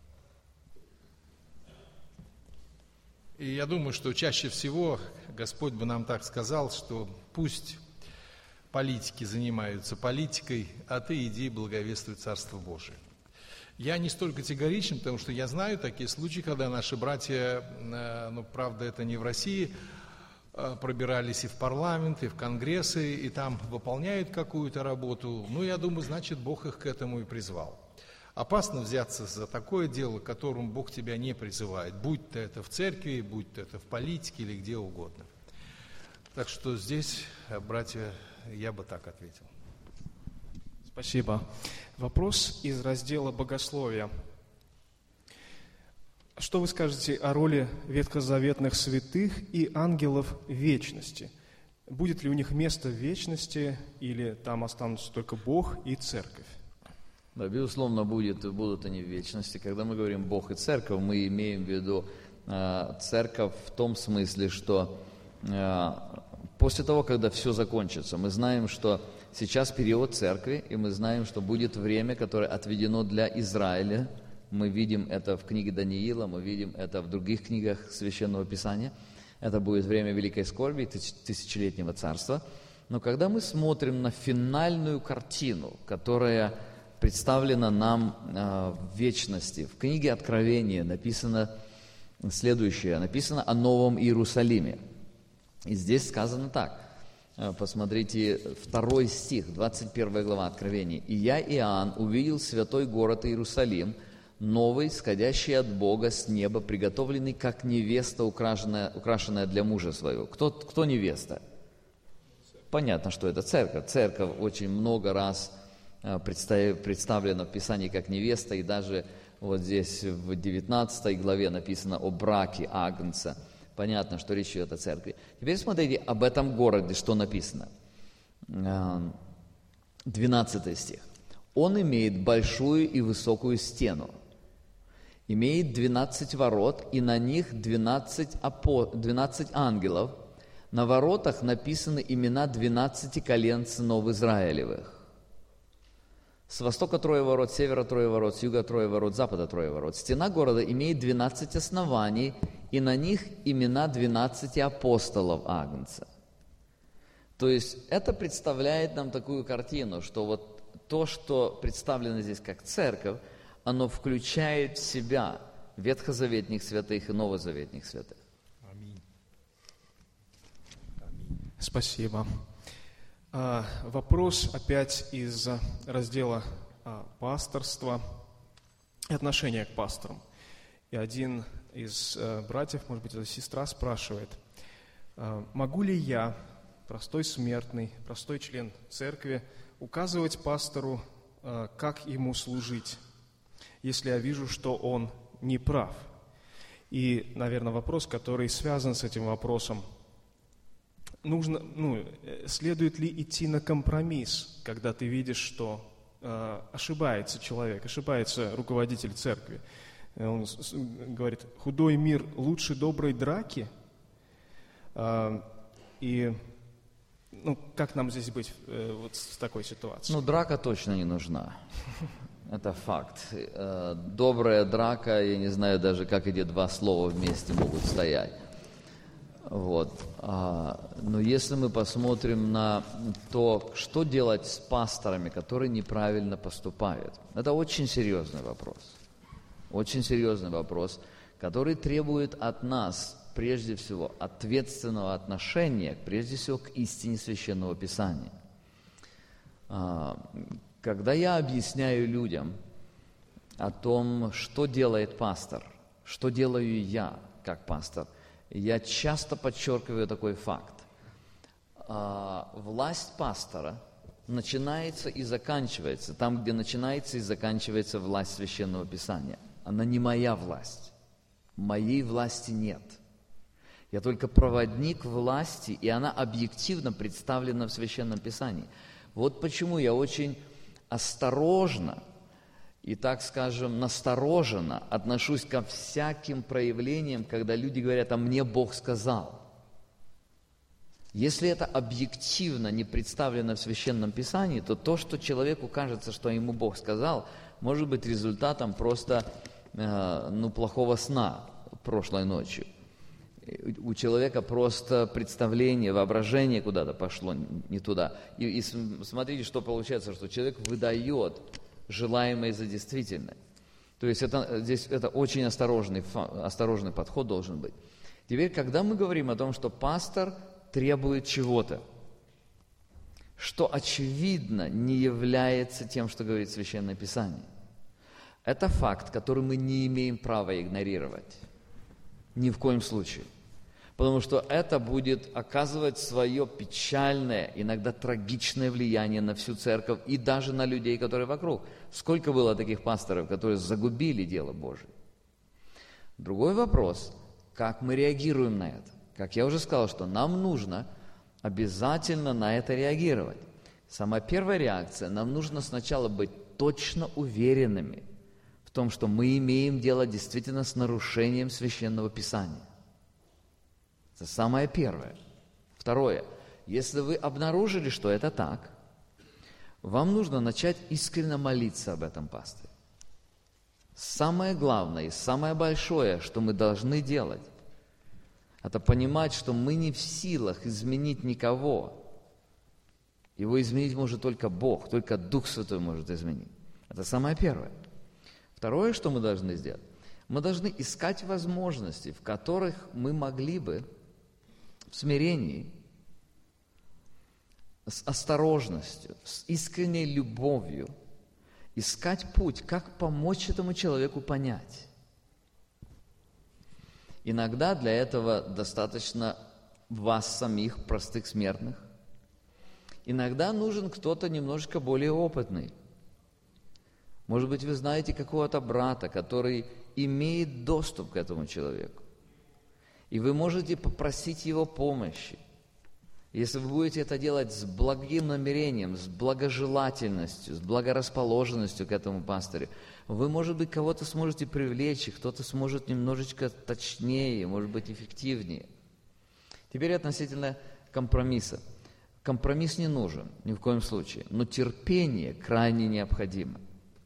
И я думаю, что чаще всего Господь бы нам так сказал, что пусть политики занимаются политикой, а ты иди благовествуй Царство Божие. Я не столь категоричен, потому что я знаю такие случаи, когда наши братья, ну, правда, это не в России, пробирались и в парламент, и в конгрессы, и там выполняют какую-то работу. Ну, я думаю, значит, Бог их к этому и призвал. Опасно взяться за такое дело, к которому Бог тебя не призывает, будь то это в церкви, будь то это в политике или где угодно. Так что здесь, братья, я бы так ответил. Спасибо. Вопрос из раздела «Богословия». Что вы скажете о роли ветхозаветных святых и ангелов в вечности? Будет ли у них место в вечности, или там останутся только Бог и Церковь? Да, безусловно, будет, будут они в вечности. Когда мы говорим «Бог и Церковь», мы имеем в виду э, Церковь в том смысле, что э, после того, когда все закончится, мы знаем, что сейчас период Церкви, и мы знаем, что будет время, которое отведено для Израиля. Мы видим это в книге Даниила, мы видим это в других книгах Священного Писания. Это будет время Великой Скорби, тысячелетнего царства. Но когда мы смотрим на финальную картину, которая представлена нам э, в вечности, в книге Откровения написано следующее, написано о Новом Иерусалиме. И здесь сказано так. Посмотрите, второй стих, двадцать первая глава Откровения. «И я, Иоанн, увидел святой город Иерусалим, новый, сходящий от Бога с неба, приготовленный, как невеста, украшенная, украшенная для мужа своего». Кто, кто невеста? Понятно, что это церковь. Церковь очень много раз представлена в Писании как невеста, и даже вот здесь в девятнадцатой главе написано о браке Агнца. Понятно, что речь идет о церкви. Теперь смотрите об этом городе, что написано. двенадцатый стих. «Он имеет большую и высокую стену, имеет двенадцать ворот, и на них двенадцать, апо... двенадцать ангелов. На воротах написаны имена двенадцати колен сынов Израилевых. С востока трое ворот, с севера трое ворот, с юга трое ворот, с запада трое ворот. Стена города имеет двенадцать оснований, и на них имена двенадцати апостолов Агнца». То есть это представляет нам такую картину, что вот то, что представлено здесь как церковь, оно включает в себя ветхозаветных святых и новозаветных святых. Аминь. Спасибо. А, вопрос опять из раздела а, пасторства и отношения к пасторам. И один из а, братьев, может быть, это сестра, спрашивает: а, могу ли я, простой смертный, простой член церкви, указывать пастору, а, как ему служить, если я вижу, что он не прав? И, наверное, вопрос, который связан с этим вопросом: нужно, ну, следует ли идти на компромисс, когда ты видишь, что э, ошибается человек, ошибается руководитель церкви? Он с, с, говорит: худой мир лучше доброй драки. Э, и ну, как нам здесь быть э, вот в такой ситуации? Ну, драка точно не нужна. Это факт. Добрая драка, я не знаю даже, как эти два слова вместе могут стоять. Вот. Но если мы посмотрим на то, что делать с пасторами, которые неправильно поступают, это очень серьезный вопрос. Очень серьезный вопрос, который требует от нас, прежде всего, ответственного отношения, прежде всего, к истине Священного Писания. Когда я объясняю людям о том, что делает пастор, что делаю я как пастор, я часто подчеркиваю такой факт. Власть пастора начинается и заканчивается там, где начинается и заканчивается власть Священного Писания. Она не моя власть. Моей власти нет. Я только проводник власти, и она объективно представлена в Священном Писании. Вот почему я очень осторожно и, так скажем, настороженно отношусь ко всяким проявлениям, когда люди говорят: «а мне Бог сказал». Если это объективно не представлено в Священном Писании, то то, что человеку кажется, что ему Бог сказал, может быть результатом просто э, ну, плохого сна прошлой ночью. У человека просто представление, воображение куда-то пошло не туда. И, и смотрите, что получается, что человек выдает желаемое за действительное. То есть это, здесь это очень осторожный, осторожный подход должен быть. Теперь, когда мы говорим о том, что пастор требует чего-то, что очевидно не является тем, что говорит Священное Писание, это факт, который мы не имеем права игнорировать. Ни в коем случае. Потому что это будет оказывать свое печальное, иногда трагичное влияние на всю церковь и даже на людей, которые вокруг. Сколько было таких пасторов, которые загубили дело Божие? Другой вопрос, как мы реагируем на это? Как я уже сказал, что нам нужно обязательно на это реагировать. Самая первая реакция, нам нужно сначала быть точно уверенными в том, что мы имеем дело действительно с нарушением Священного Писания. Это самое первое. Второе. Если вы обнаружили, что это так, вам нужно начать искренне молиться об этом пасторе. Самое главное и самое большое, что мы должны делать, это понимать, что мы не в силах изменить никого. Его изменить может только Бог, только Дух Святой может изменить. Это самое первое. Второе, что мы должны сделать, мы должны искать возможности, в которых мы могли бы в смирении, с осторожностью, с искренней любовью искать путь, как помочь этому человеку понять. Иногда для этого достаточно вас самих, простых смертных. Иногда нужен кто-то немножко более опытный. Может быть, вы знаете какого-то брата, который имеет доступ к этому человеку. И вы можете попросить его помощи. Если вы будете это делать с благим намерением, с благожелательностью, с благорасположенностью к этому пастору, вы, может быть, кого-то сможете привлечь, и кто-то сможет немножечко точнее, может быть, эффективнее. Теперь относительно компромисса. Компромисс не нужен, ни в коем случае, но терпение крайне необходимо.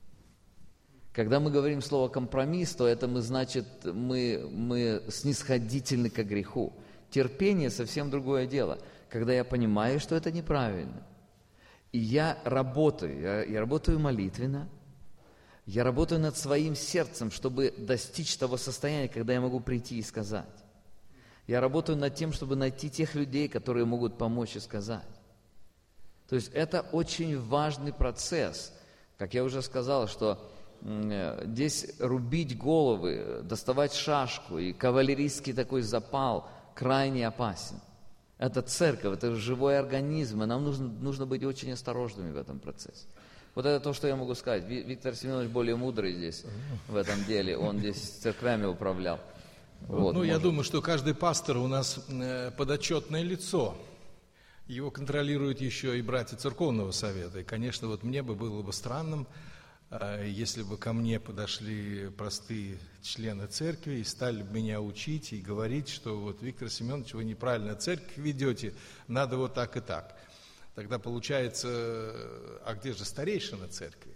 Когда мы говорим слово «компромисс», то это мы, значит, мы, мы снисходительны к греху. Терпение – совсем другое дело. Когда я понимаю, что это неправильно, и я работаю, я, я работаю молитвенно, я работаю над своим сердцем, чтобы достичь того состояния, когда я могу прийти и сказать. Я работаю над тем, чтобы найти тех людей, которые могут помочь и сказать. То есть это очень важный процесс. Как я уже сказал, что здесь рубить головы, доставать шашку и кавалерийский такой запал крайне опасен. Это церковь, это живой организм, и нам нужно, нужно быть очень осторожными в этом процессе. Вот это то, что я могу сказать. Виктор Семенович более мудрый здесь, в этом деле, он здесь церквями управлял. Вот, ну, может... я думаю, что каждый пастор у нас подотчетное лицо. Его контролируют еще и братья церковного совета. И, конечно, вот мне бы было бы странным, если бы ко мне подошли простые члены церкви и стали бы меня учить и говорить, что вот, Виктор Семенович, вы неправильно церковь ведете, надо вот так и так. Тогда получается, а где же старейшина церкви?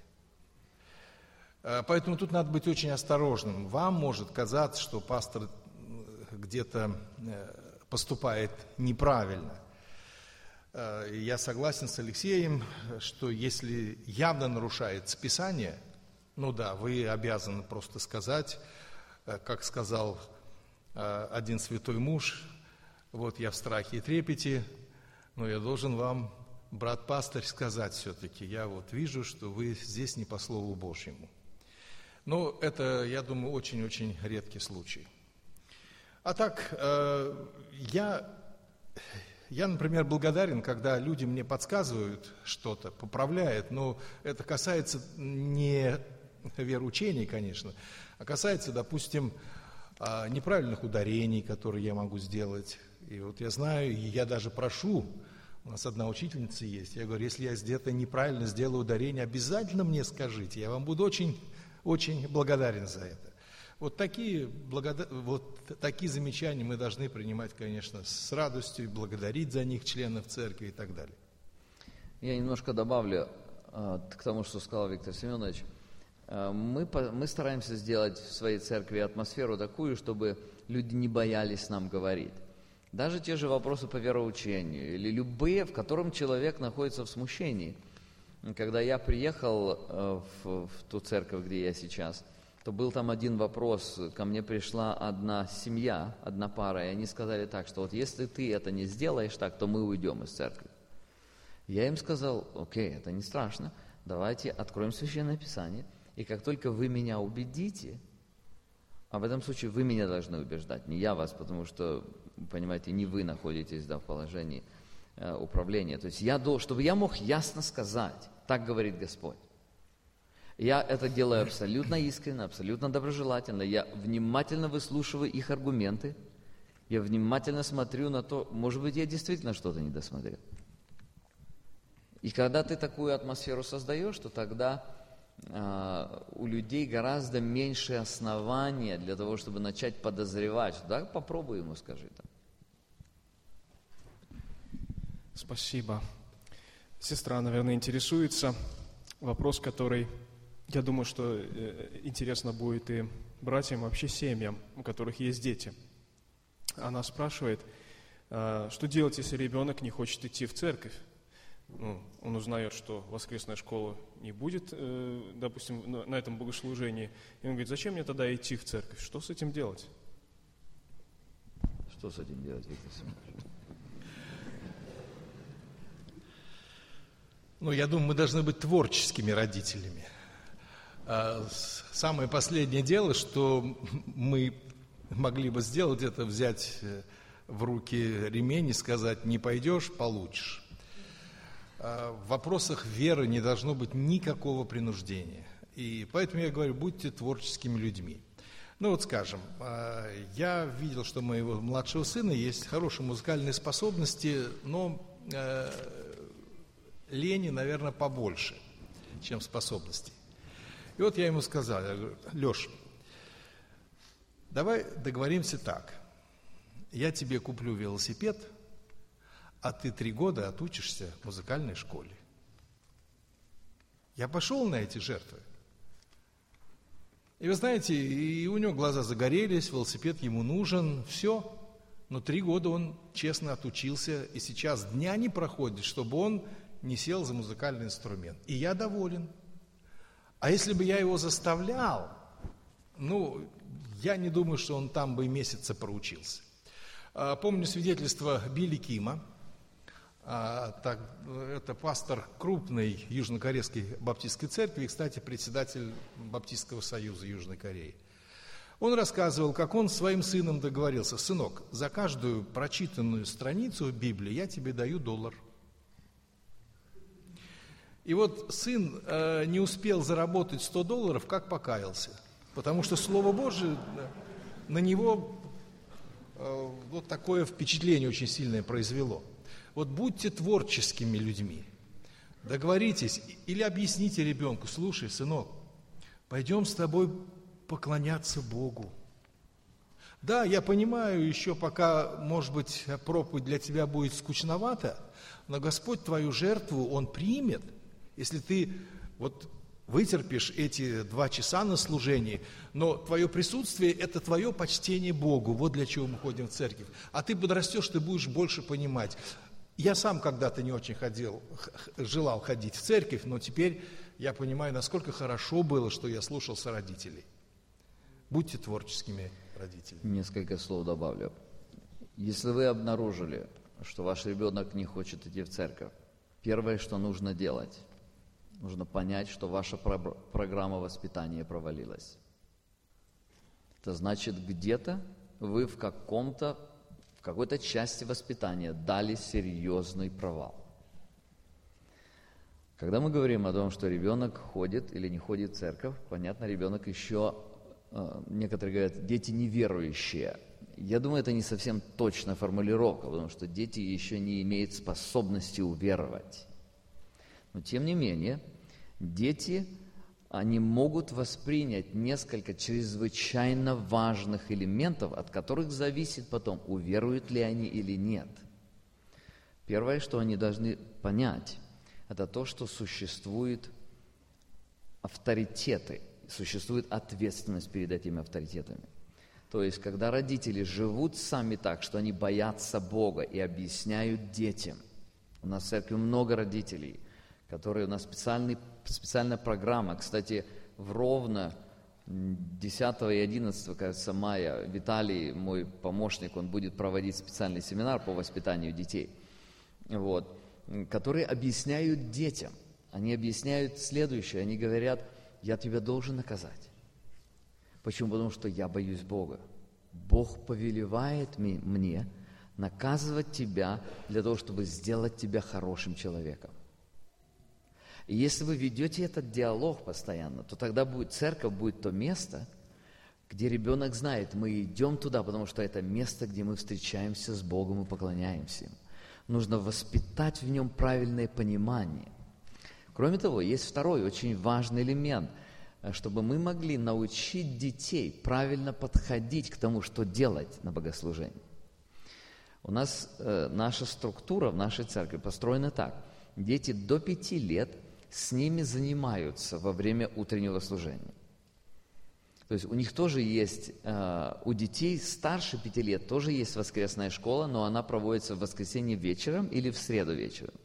Поэтому тут надо быть очень осторожным. Вам может казаться, что пастор где-то поступает неправильно. Я согласен с Алексеем, что если явно нарушается Писание, ну да, вы обязаны просто сказать, как сказал один святой муж, вот я в страхе и трепете, но я должен вам, брат-пастырь, сказать все-таки, я вот вижу, что вы здесь не по Слову Божьему. Но это, я думаю, очень-очень редкий случай. А так, я, я, например, благодарен, когда люди мне подсказывают что-то, поправляют, но это касается не вероучений, конечно, а касается, допустим, неправильных ударений, которые я могу сделать. И вот я знаю, и я даже прошу, у нас одна учительница есть, я говорю, если я где-то неправильно сделаю ударение, обязательно мне скажите, я вам буду очень, очень благодарен за это. Вот такие, благода... вот такие замечания мы должны принимать, конечно, с радостью, благодарить за них членов церкви и так далее. Я немножко добавлю э, к тому, что сказал Виктор Семенович. Э, мы, по... мы стараемся сделать в своей церкви атмосферу такую, чтобы люди не боялись нам говорить. Даже те же вопросы по вероучению или любые, в котором человек находится в смущении. Когда я приехал э, в, в ту церковь, где я сейчас, то был там один вопрос, ко мне пришла одна семья, одна пара, и они сказали так, что вот если ты это не сделаешь так, то мы уйдем из церкви. Я им сказал, окей, это не страшно, давайте откроем Священное Писание, и как только вы меня убедите, а в этом случае вы меня должны убеждать, не я вас, потому что, понимаете, не вы находитесь да, в положении э, управления. То есть я должен, чтобы я мог ясно сказать, так говорит Господь. Я это делаю абсолютно искренне, абсолютно доброжелательно. Я внимательно выслушиваю их аргументы. Я внимательно смотрю на то, может быть, я действительно что-то не досмотрел. И когда ты такую атмосферу создаешь, то тогда э, у людей гораздо меньше основания для того, чтобы начать подозревать. Да, попробуй ему скажи там. Спасибо. Сестра, наверное, интересуется. Вопрос, который... Я думаю, что интересно будет и братьям, вообще семьям, у которых есть дети. Она спрашивает, что делать, если ребенок не хочет идти в церковь? Ну, он узнает, что воскресная школа не будет, допустим, на этом богослужении. И он говорит, зачем мне тогда идти в церковь? Что с этим делать? Что с этим делать, Виктор Семенович? Ну, я думаю, мы должны быть творческими родителями. Самое последнее дело, что мы могли бы сделать, это взять в руки ремень и сказать, не пойдешь, получишь. В вопросах веры не должно быть никакого принуждения. И поэтому я говорю, будьте творческими людьми. Ну вот скажем, я видел, что у моего младшего сына есть хорошие музыкальные способности, но лени, наверное, побольше, чем способностей. И вот я ему сказал, я говорю, Леш, давай договоримся так. Я тебе куплю велосипед, а ты три года отучишься в музыкальной школе. Я пошел на эти жертвы. И вы знаете, и у него глаза загорелись, велосипед ему нужен, все. Но три года он честно отучился, и сейчас дня не проходит, чтобы он не сел за музыкальный инструмент. И я доволен. А если бы я его заставлял, ну, я не думаю, что он там бы месяца проучился. Помню свидетельство Билли Кима. Это пастор крупной южнокорейской баптистской церкви и, кстати, председатель Баптистского союза Южной Кореи. Он рассказывал, как он с своим сыном договорился: сынок, за каждую прочитанную страницу в Библии я тебе даю доллар. И вот сын э, не успел заработать сто долларов, как покаялся. Потому что Слово Божие на него э, вот такое впечатление очень сильное произвело. Вот будьте творческими людьми. Договоритесь или объясните ребенку: слушай, сынок, пойдем с тобой поклоняться Богу. Да, я понимаю, еще пока, может быть, проповедь для тебя будет скучновата, но Господь твою жертву Он примет, если ты вот вытерпишь эти два часа на служении, но твое присутствие – это твое почтение Богу. Вот для чего мы ходим в церковь. А ты подрастешь, ты будешь больше понимать. Я сам когда-то не очень ходил, желал ходить в церковь, но теперь я понимаю, насколько хорошо было, что я слушался родителей. Будьте творческими родителями. Несколько слов добавлю. Если вы обнаружили, что ваш ребенок не хочет идти в церковь, первое, что нужно делать, нужно понять, что ваша про- программа воспитания провалилась. Это значит, где-то вы в каком-то, в какой-то части воспитания дали серьезный провал. Когда мы говорим о том, что ребенок ходит или не ходит в церковь, понятно, ребенок еще, некоторые говорят, дети неверующие. Я думаю, это не совсем точная формулировка, потому что дети еще не имеют способности уверовать. Но тем не менее, дети, они могут воспринять несколько чрезвычайно важных элементов, от которых зависит потом, уверуют ли они или нет. Первое, что они должны понять, это то, что существуют авторитеты, существует ответственность перед этими авторитетами. То есть, когда родители живут сами так, что они боятся Бога и объясняют детям. У нас в церкви много родителей, которые, у нас специальный, специальная программа. Кстати, в Ровно десятого и одиннадцатого, кажется, мая Виталий, мой помощник, он будет проводить специальный семинар по воспитанию детей, вот, которые объясняют детям. Они объясняют следующее, они говорят, я тебя должен наказать. Почему? Потому что я боюсь Бога. Бог повелевает мне наказывать тебя для того, чтобы сделать тебя хорошим человеком. И если вы ведете этот диалог постоянно, то тогда будет, церковь будет то место, где ребенок знает, мы идем туда, потому что это место, где мы встречаемся с Богом и поклоняемся Ему. Нужно воспитать в нем правильное понимание. Кроме того, есть второй очень важный элемент – чтобы мы могли научить детей правильно подходить к тому, что делать на богослужении. У нас э, наша структура в нашей церкви построена так. Дети до пяти лет с ними занимаются во время утреннего служения. То есть у них тоже есть, э, у детей старше пяти лет тоже есть воскресная школа, но она проводится в воскресенье вечером или в среду вечером.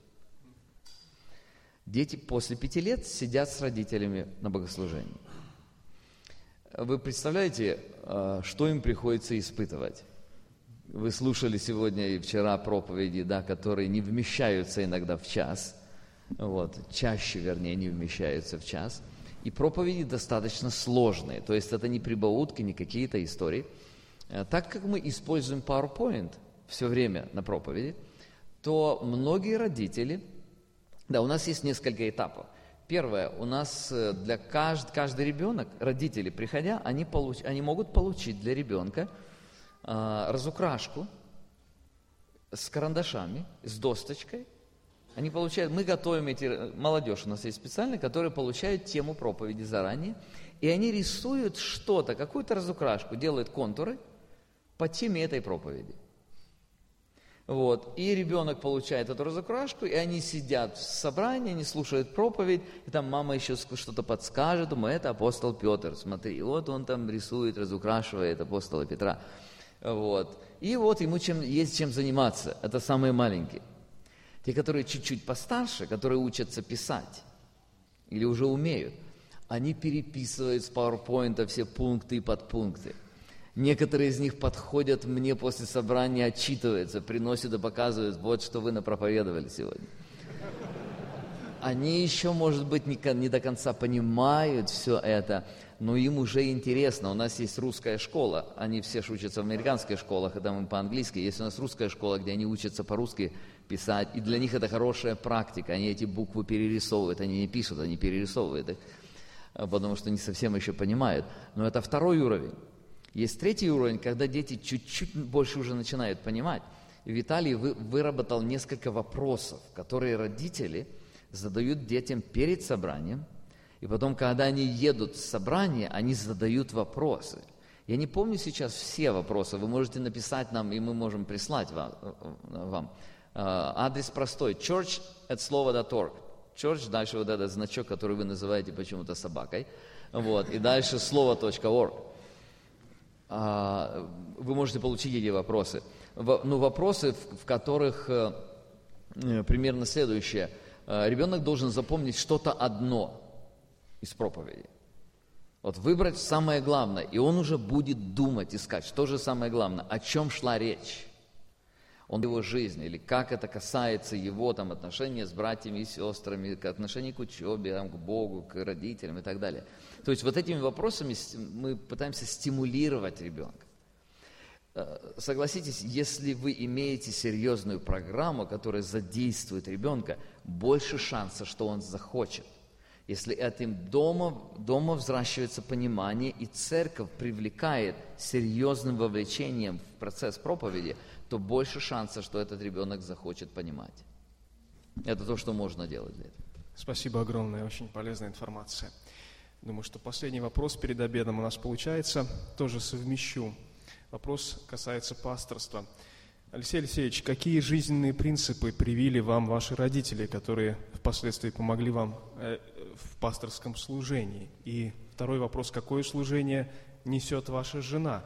Дети после пяти лет сидят с родителями на богослужении. Вы представляете, что им приходится испытывать? Вы слушали сегодня и вчера проповеди, да, которые не вмещаются иногда в час, вот, чаще, вернее, не вмещаются в час. И проповеди достаточно сложные, то есть это не прибаутки, не какие-то истории. Так как мы используем PowerPoint все время на проповеди, то многие родители... Да, у нас есть несколько этапов. Первое, у нас для кажд, каждый ребенок, родители, приходя, они, получ, они могут получить для ребенка э, разукрашку с карандашами, с досточкой. Они получают, мы готовим эти, молодежь у нас есть специальная, которая получает тему проповеди заранее, и они рисуют что-то, какую-то разукрашку, делают контуры по теме этой проповеди. Вот. И ребенок получает эту разукрашку, и они сидят в собрании, они слушают проповедь, и там мама еще что-то подскажет, думаю, это апостол Петр, смотри, вот он там рисует, разукрашивает апостола Петра. Вот. И вот ему чем, есть чем заниматься, это самые маленькие. Те, которые чуть-чуть постарше, которые учатся писать, или уже умеют, они переписывают с PowerPoint все пункты и подпункты. Некоторые из них подходят мне после собрания, отчитываются, приносят и показывают, вот что вы напроповедовали сегодня. Они еще, может быть, не, не до конца понимают все это, но им уже интересно. У нас есть русская школа, они все же учатся в американских школах, это мы по-английски. Есть у нас русская школа, где они учатся по-русски писать, и для них это хорошая практика. Они эти буквы перерисовывают, они не пишут, они перерисовывают их, потому что не совсем еще понимают. Но это второй уровень. Есть третий уровень, когда дети чуть-чуть больше уже начинают понимать. И Виталий вы, выработал несколько вопросов, которые родители задают детям перед собранием, и потом, когда они едут с собрания, они задают вопросы. Я не помню сейчас все вопросы, вы можете написать нам, и мы можем прислать вам. вам. Адрес простой, church at slovo dot org, church, дальше вот этот значок, который вы называете почему-то собакой, вот, и дальше слово .org. А, вы можете получить эти вопросы. В, ну, вопросы, в, в которых э, примерно следующее. Э, ребенок должен запомнить что-то одно из проповеди. Вот выбрать самое главное, и он уже будет думать, искать, что же самое главное, о чем шла речь. Он его жизни, или как это касается его там, отношения с братьями и сестрами, к отношению к учебе, там, к Богу, к родителям и так далее. То есть вот этими вопросами мы пытаемся стимулировать ребенка. Согласитесь, если вы имеете серьезную программу, которая задействует ребенка, больше шанса, что он захочет. Если этим дома, дома взращивается понимание, и церковь привлекает серьезным вовлечением в процесс проповеди, то больше шанса, что этот ребенок захочет понимать. Это то, что можно делать для этого. Спасибо огромное, очень полезная информация. Думаю, что последний вопрос перед обедом у нас получается. Тоже совмещу. Вопрос касается пасторства. Алексей Алексеевич, какие жизненные принципы привили вам ваши родители, которые впоследствии помогли вам э, в пасторском служении? И второй вопрос, какое служение несет ваша жена?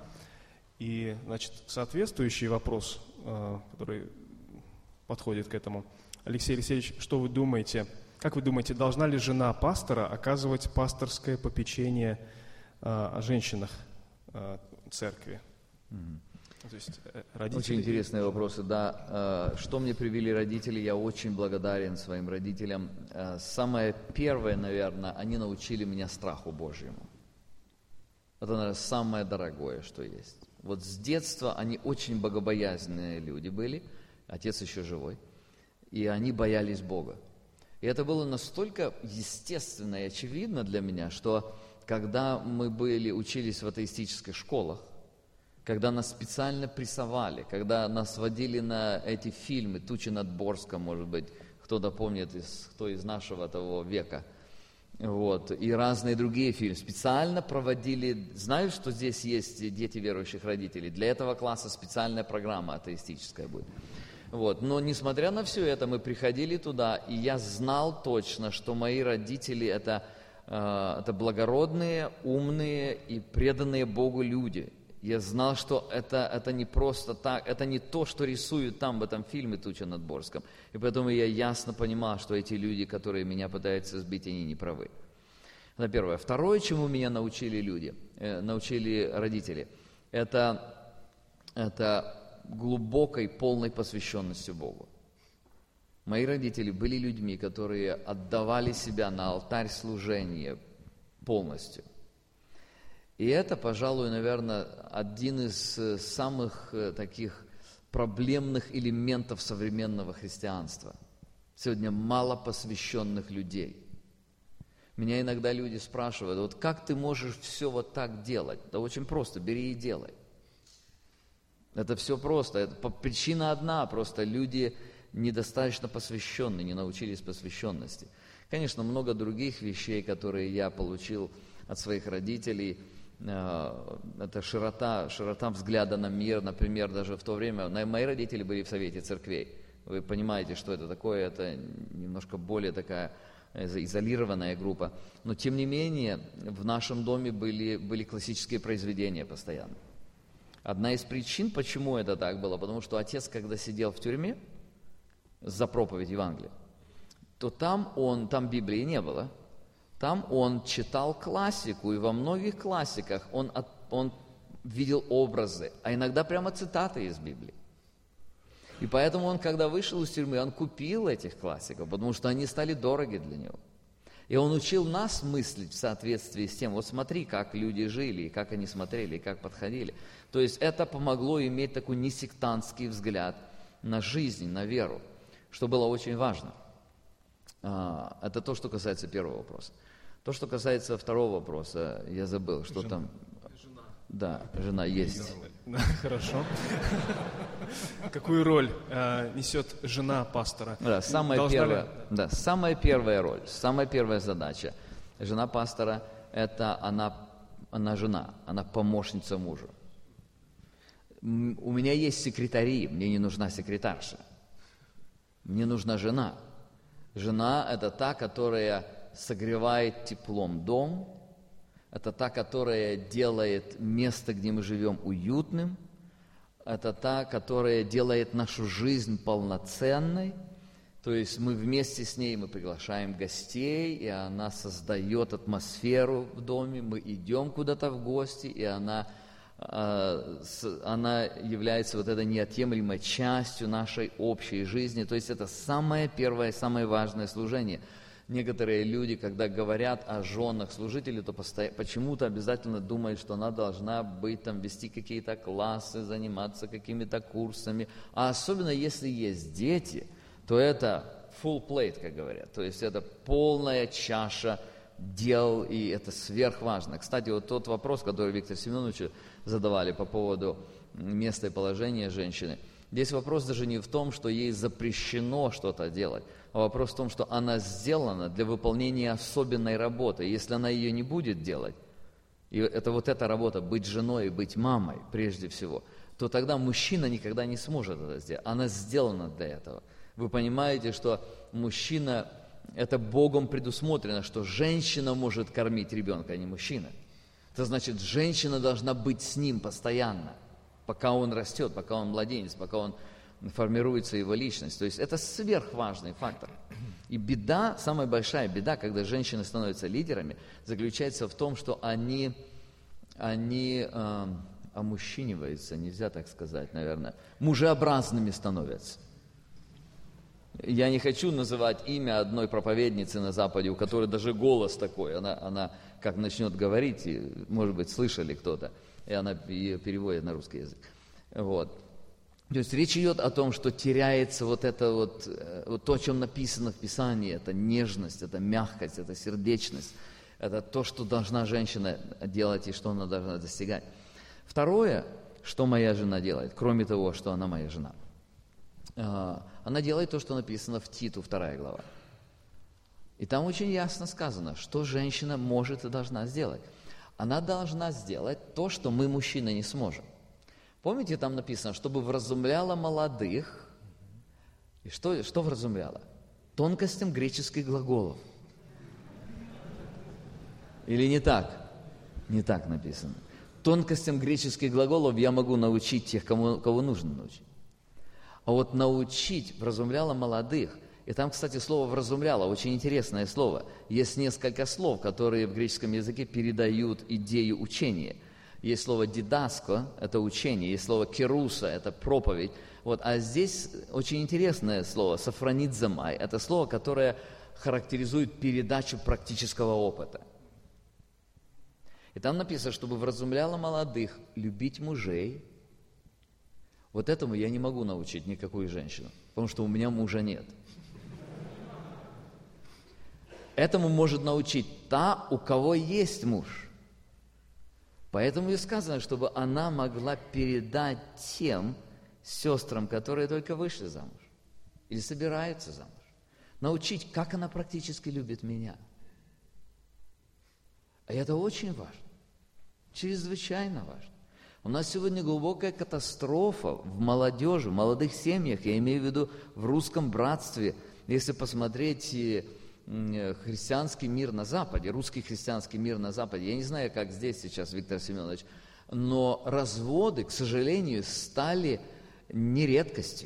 И, значит, соответствующий вопрос, э, который подходит к этому. Алексей Алексеевич, что вы думаете? Как вы думаете, должна ли жена пастора оказывать пасторское попечение э, о женщинах э, церкви? Mm-hmm. То есть, родители... Очень интересные вопросы, да. Что мне привили родители, я очень благодарен своим родителям. Самое первое, наверное, они научили меня страху Божьему. Это, наверное, самое дорогое, что есть. Вот с детства они очень богобоязненные люди были, отец еще живой, и они боялись Бога. И это было настолько естественно и очевидно для меня, что когда мы были, учились в атеистических школах, когда нас специально прессовали, когда нас водили на эти фильмы, «Тучи над Борском», может быть, кто-то помнит, из, кто из нашего того века, вот, и разные другие фильмы, специально проводили, знают, что здесь есть дети верующих родителей, для этого класса специальная программа атеистическая будет. Вот. Но несмотря на все это, мы приходили туда, и я знал точно, что мои родители это, э, это благородные, умные и преданные Богу люди. Я знал, что это, это не просто так, это не то, что рисуют там, в этом фильме «Туча над Борском». И поэтому я ясно понимал, что эти люди, которые меня пытаются сбить, они не правы. Это первое. Второе, чему меня научили люди, э, научили родители, это, это глубокой, полной посвященностью Богу. Мои родители были людьми, которые отдавали себя на алтарь служения полностью. И это, пожалуй, наверное, один из самых таких проблемных элементов современного христианства. Сегодня мало посвященных людей. Меня иногда люди спрашивают, вот как ты можешь все вот так делать? Да очень просто, бери и делай. Это все просто. Это причина одна, просто люди недостаточно посвященные, не научились посвященности. Конечно, много других вещей, которые я получил от своих родителей. Это широта, широта взгляда на мир, например, даже в то время, мои родители были в Совете Церквей. Вы понимаете, что это такое, это немножко более такая изолированная группа. Но тем не менее, в нашем доме были, были классические произведения постоянно. Одна из причин, почему это так было, потому что отец, когда сидел в тюрьме за проповедь Евангелия, то там он, там Библии не было. Там он читал классику, и во многих классиках он, он видел образы, а иногда прямо цитаты из Библии. И поэтому он, когда вышел из тюрьмы, он купил этих классиков, потому что они стали дороги для него. И он учил нас мыслить в соответствии с тем, вот смотри, как люди жили, и как они смотрели, и как подходили. То есть это помогло иметь такой несектантский взгляд на жизнь, на веру, что было очень важно. Это то, что касается первого вопроса. То, что касается второго вопроса, я забыл, что жена. Там... Жена. Да, жена есть. Хорошо. Какую роль э, несет жена пастора? Да, самая первая, да, самая первая роль, самая первая задача. Жена пастора – это она, она жена, она помощница мужа. У меня есть секретари, мне не нужна секретарша. Мне нужна жена. Жена – это та, которая согревает теплом дом, это та, которая делает место, где мы живем, уютным, это та, которая делает нашу жизнь полноценной. То есть мы вместе с ней, мы приглашаем гостей, и она создает атмосферу в доме, мы идем куда-то в гости, и она, она является вот этой неотъемлемой частью нашей общей жизни. То есть это самое первое, самое важное служение. Некоторые люди, когда говорят о женах служителей, то почему-то обязательно думают, что она должна быть, там, вести какие-то классы, заниматься какими-то курсами. А особенно если есть дети, то это full plate, как говорят. То есть это полная чаша дел, и это сверхважно. Кстати, вот тот вопрос, который Виктор Семенович задавали по поводу места и положения женщины, здесь вопрос даже не в том, что ей запрещено что-то делать, а вопрос в том, что она сделана для выполнения особенной работы. Если она ее не будет делать, и это вот эта работа, быть женой и быть мамой прежде всего, то тогда мужчина никогда не сможет это сделать. Она сделана для этого. Вы понимаете, что мужчина, это Богом предусмотрено, что женщина может кормить ребенка, а не мужчина. Это значит, женщина должна быть с ним постоянно, пока он растет, пока он младенец, пока он формируется его личность. То есть это сверхважный фактор. И беда, самая большая беда, когда женщины становятся лидерами, заключается в том, что они, они э, омужчиниваются, нельзя так сказать, наверное, мужеобразными становятся. Я не хочу называть имя одной проповедницы на Западе, у которой даже голос такой, она, она как начнет говорить, и, может быть, слышали кто-то, и она ее переводит на русский язык. Вот. То есть речь идет о том, что теряется вот это вот, вот то, о чем написано в Писании, это нежность, это мягкость, это сердечность, это то, что должна женщина делать и что она должна достигать. Второе, что моя жена делает, кроме того, что она моя жена, она делает то, что написано в Титу, вторая глава. И там очень ясно сказано, что женщина может и должна сделать. Она должна сделать то, что мы, мужчины, не сможем. Помните, там написано, чтобы вразумляла молодых. И что, что вразумляла? Тонкостям греческих глаголов. Или не так? Не так написано. Тонкостям греческих глаголов я могу научить тех, кому, кого нужно научить. А вот научить вразумляла молодых. И там, кстати, слово «вразумляла» очень интересное слово. Есть несколько слов, которые в греческом языке передают идею учения. Есть слово «дидаско» – это учение, есть слово «керуса» – это проповедь. Вот. А здесь очень интересное слово «сафронидзамай» – это слово, которое характеризует передачу практического опыта. И там написано, чтобы вразумляла молодых любить мужей. Вот этому я не могу научить никакую женщину, потому что у меня мужа нет. Этому может научить та, у кого есть муж. Поэтому и сказано, чтобы она могла передать тем сестрам, которые только вышли замуж или собираются замуж, научить, как она практически любит меня. А это очень важно, чрезвычайно важно. У нас сегодня глубокая катастрофа в молодежи, в молодых семьях, я имею в виду в русском братстве. Если посмотреть христианский мир на Западе, русский христианский мир на Западе, я не знаю, как здесь сейчас, Виктор Семенович, но разводы, к сожалению, стали не редкостью.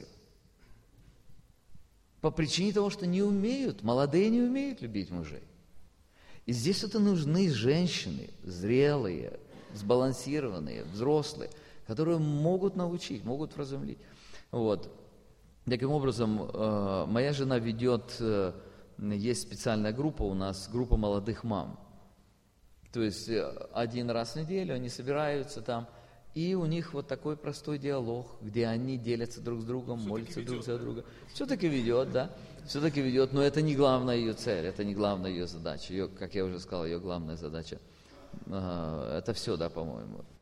По причине того, что не умеют, молодые не умеют любить мужей. И здесь это нужны женщины, зрелые, сбалансированные, взрослые, которые могут научить, могут вразумлить. Вот. Таким образом, моя жена ведет, есть специальная группа у нас, группа молодых мам. То есть один раз в неделю они собираются там, и у них вот такой простой диалог, где они делятся друг с другом, все молятся друг за друга. Все-таки ведет, да, все-таки ведет, но это не главная ее цель, это не главная ее задача. Ее, как я уже сказал, ее главная задача, это все, да, по-моему.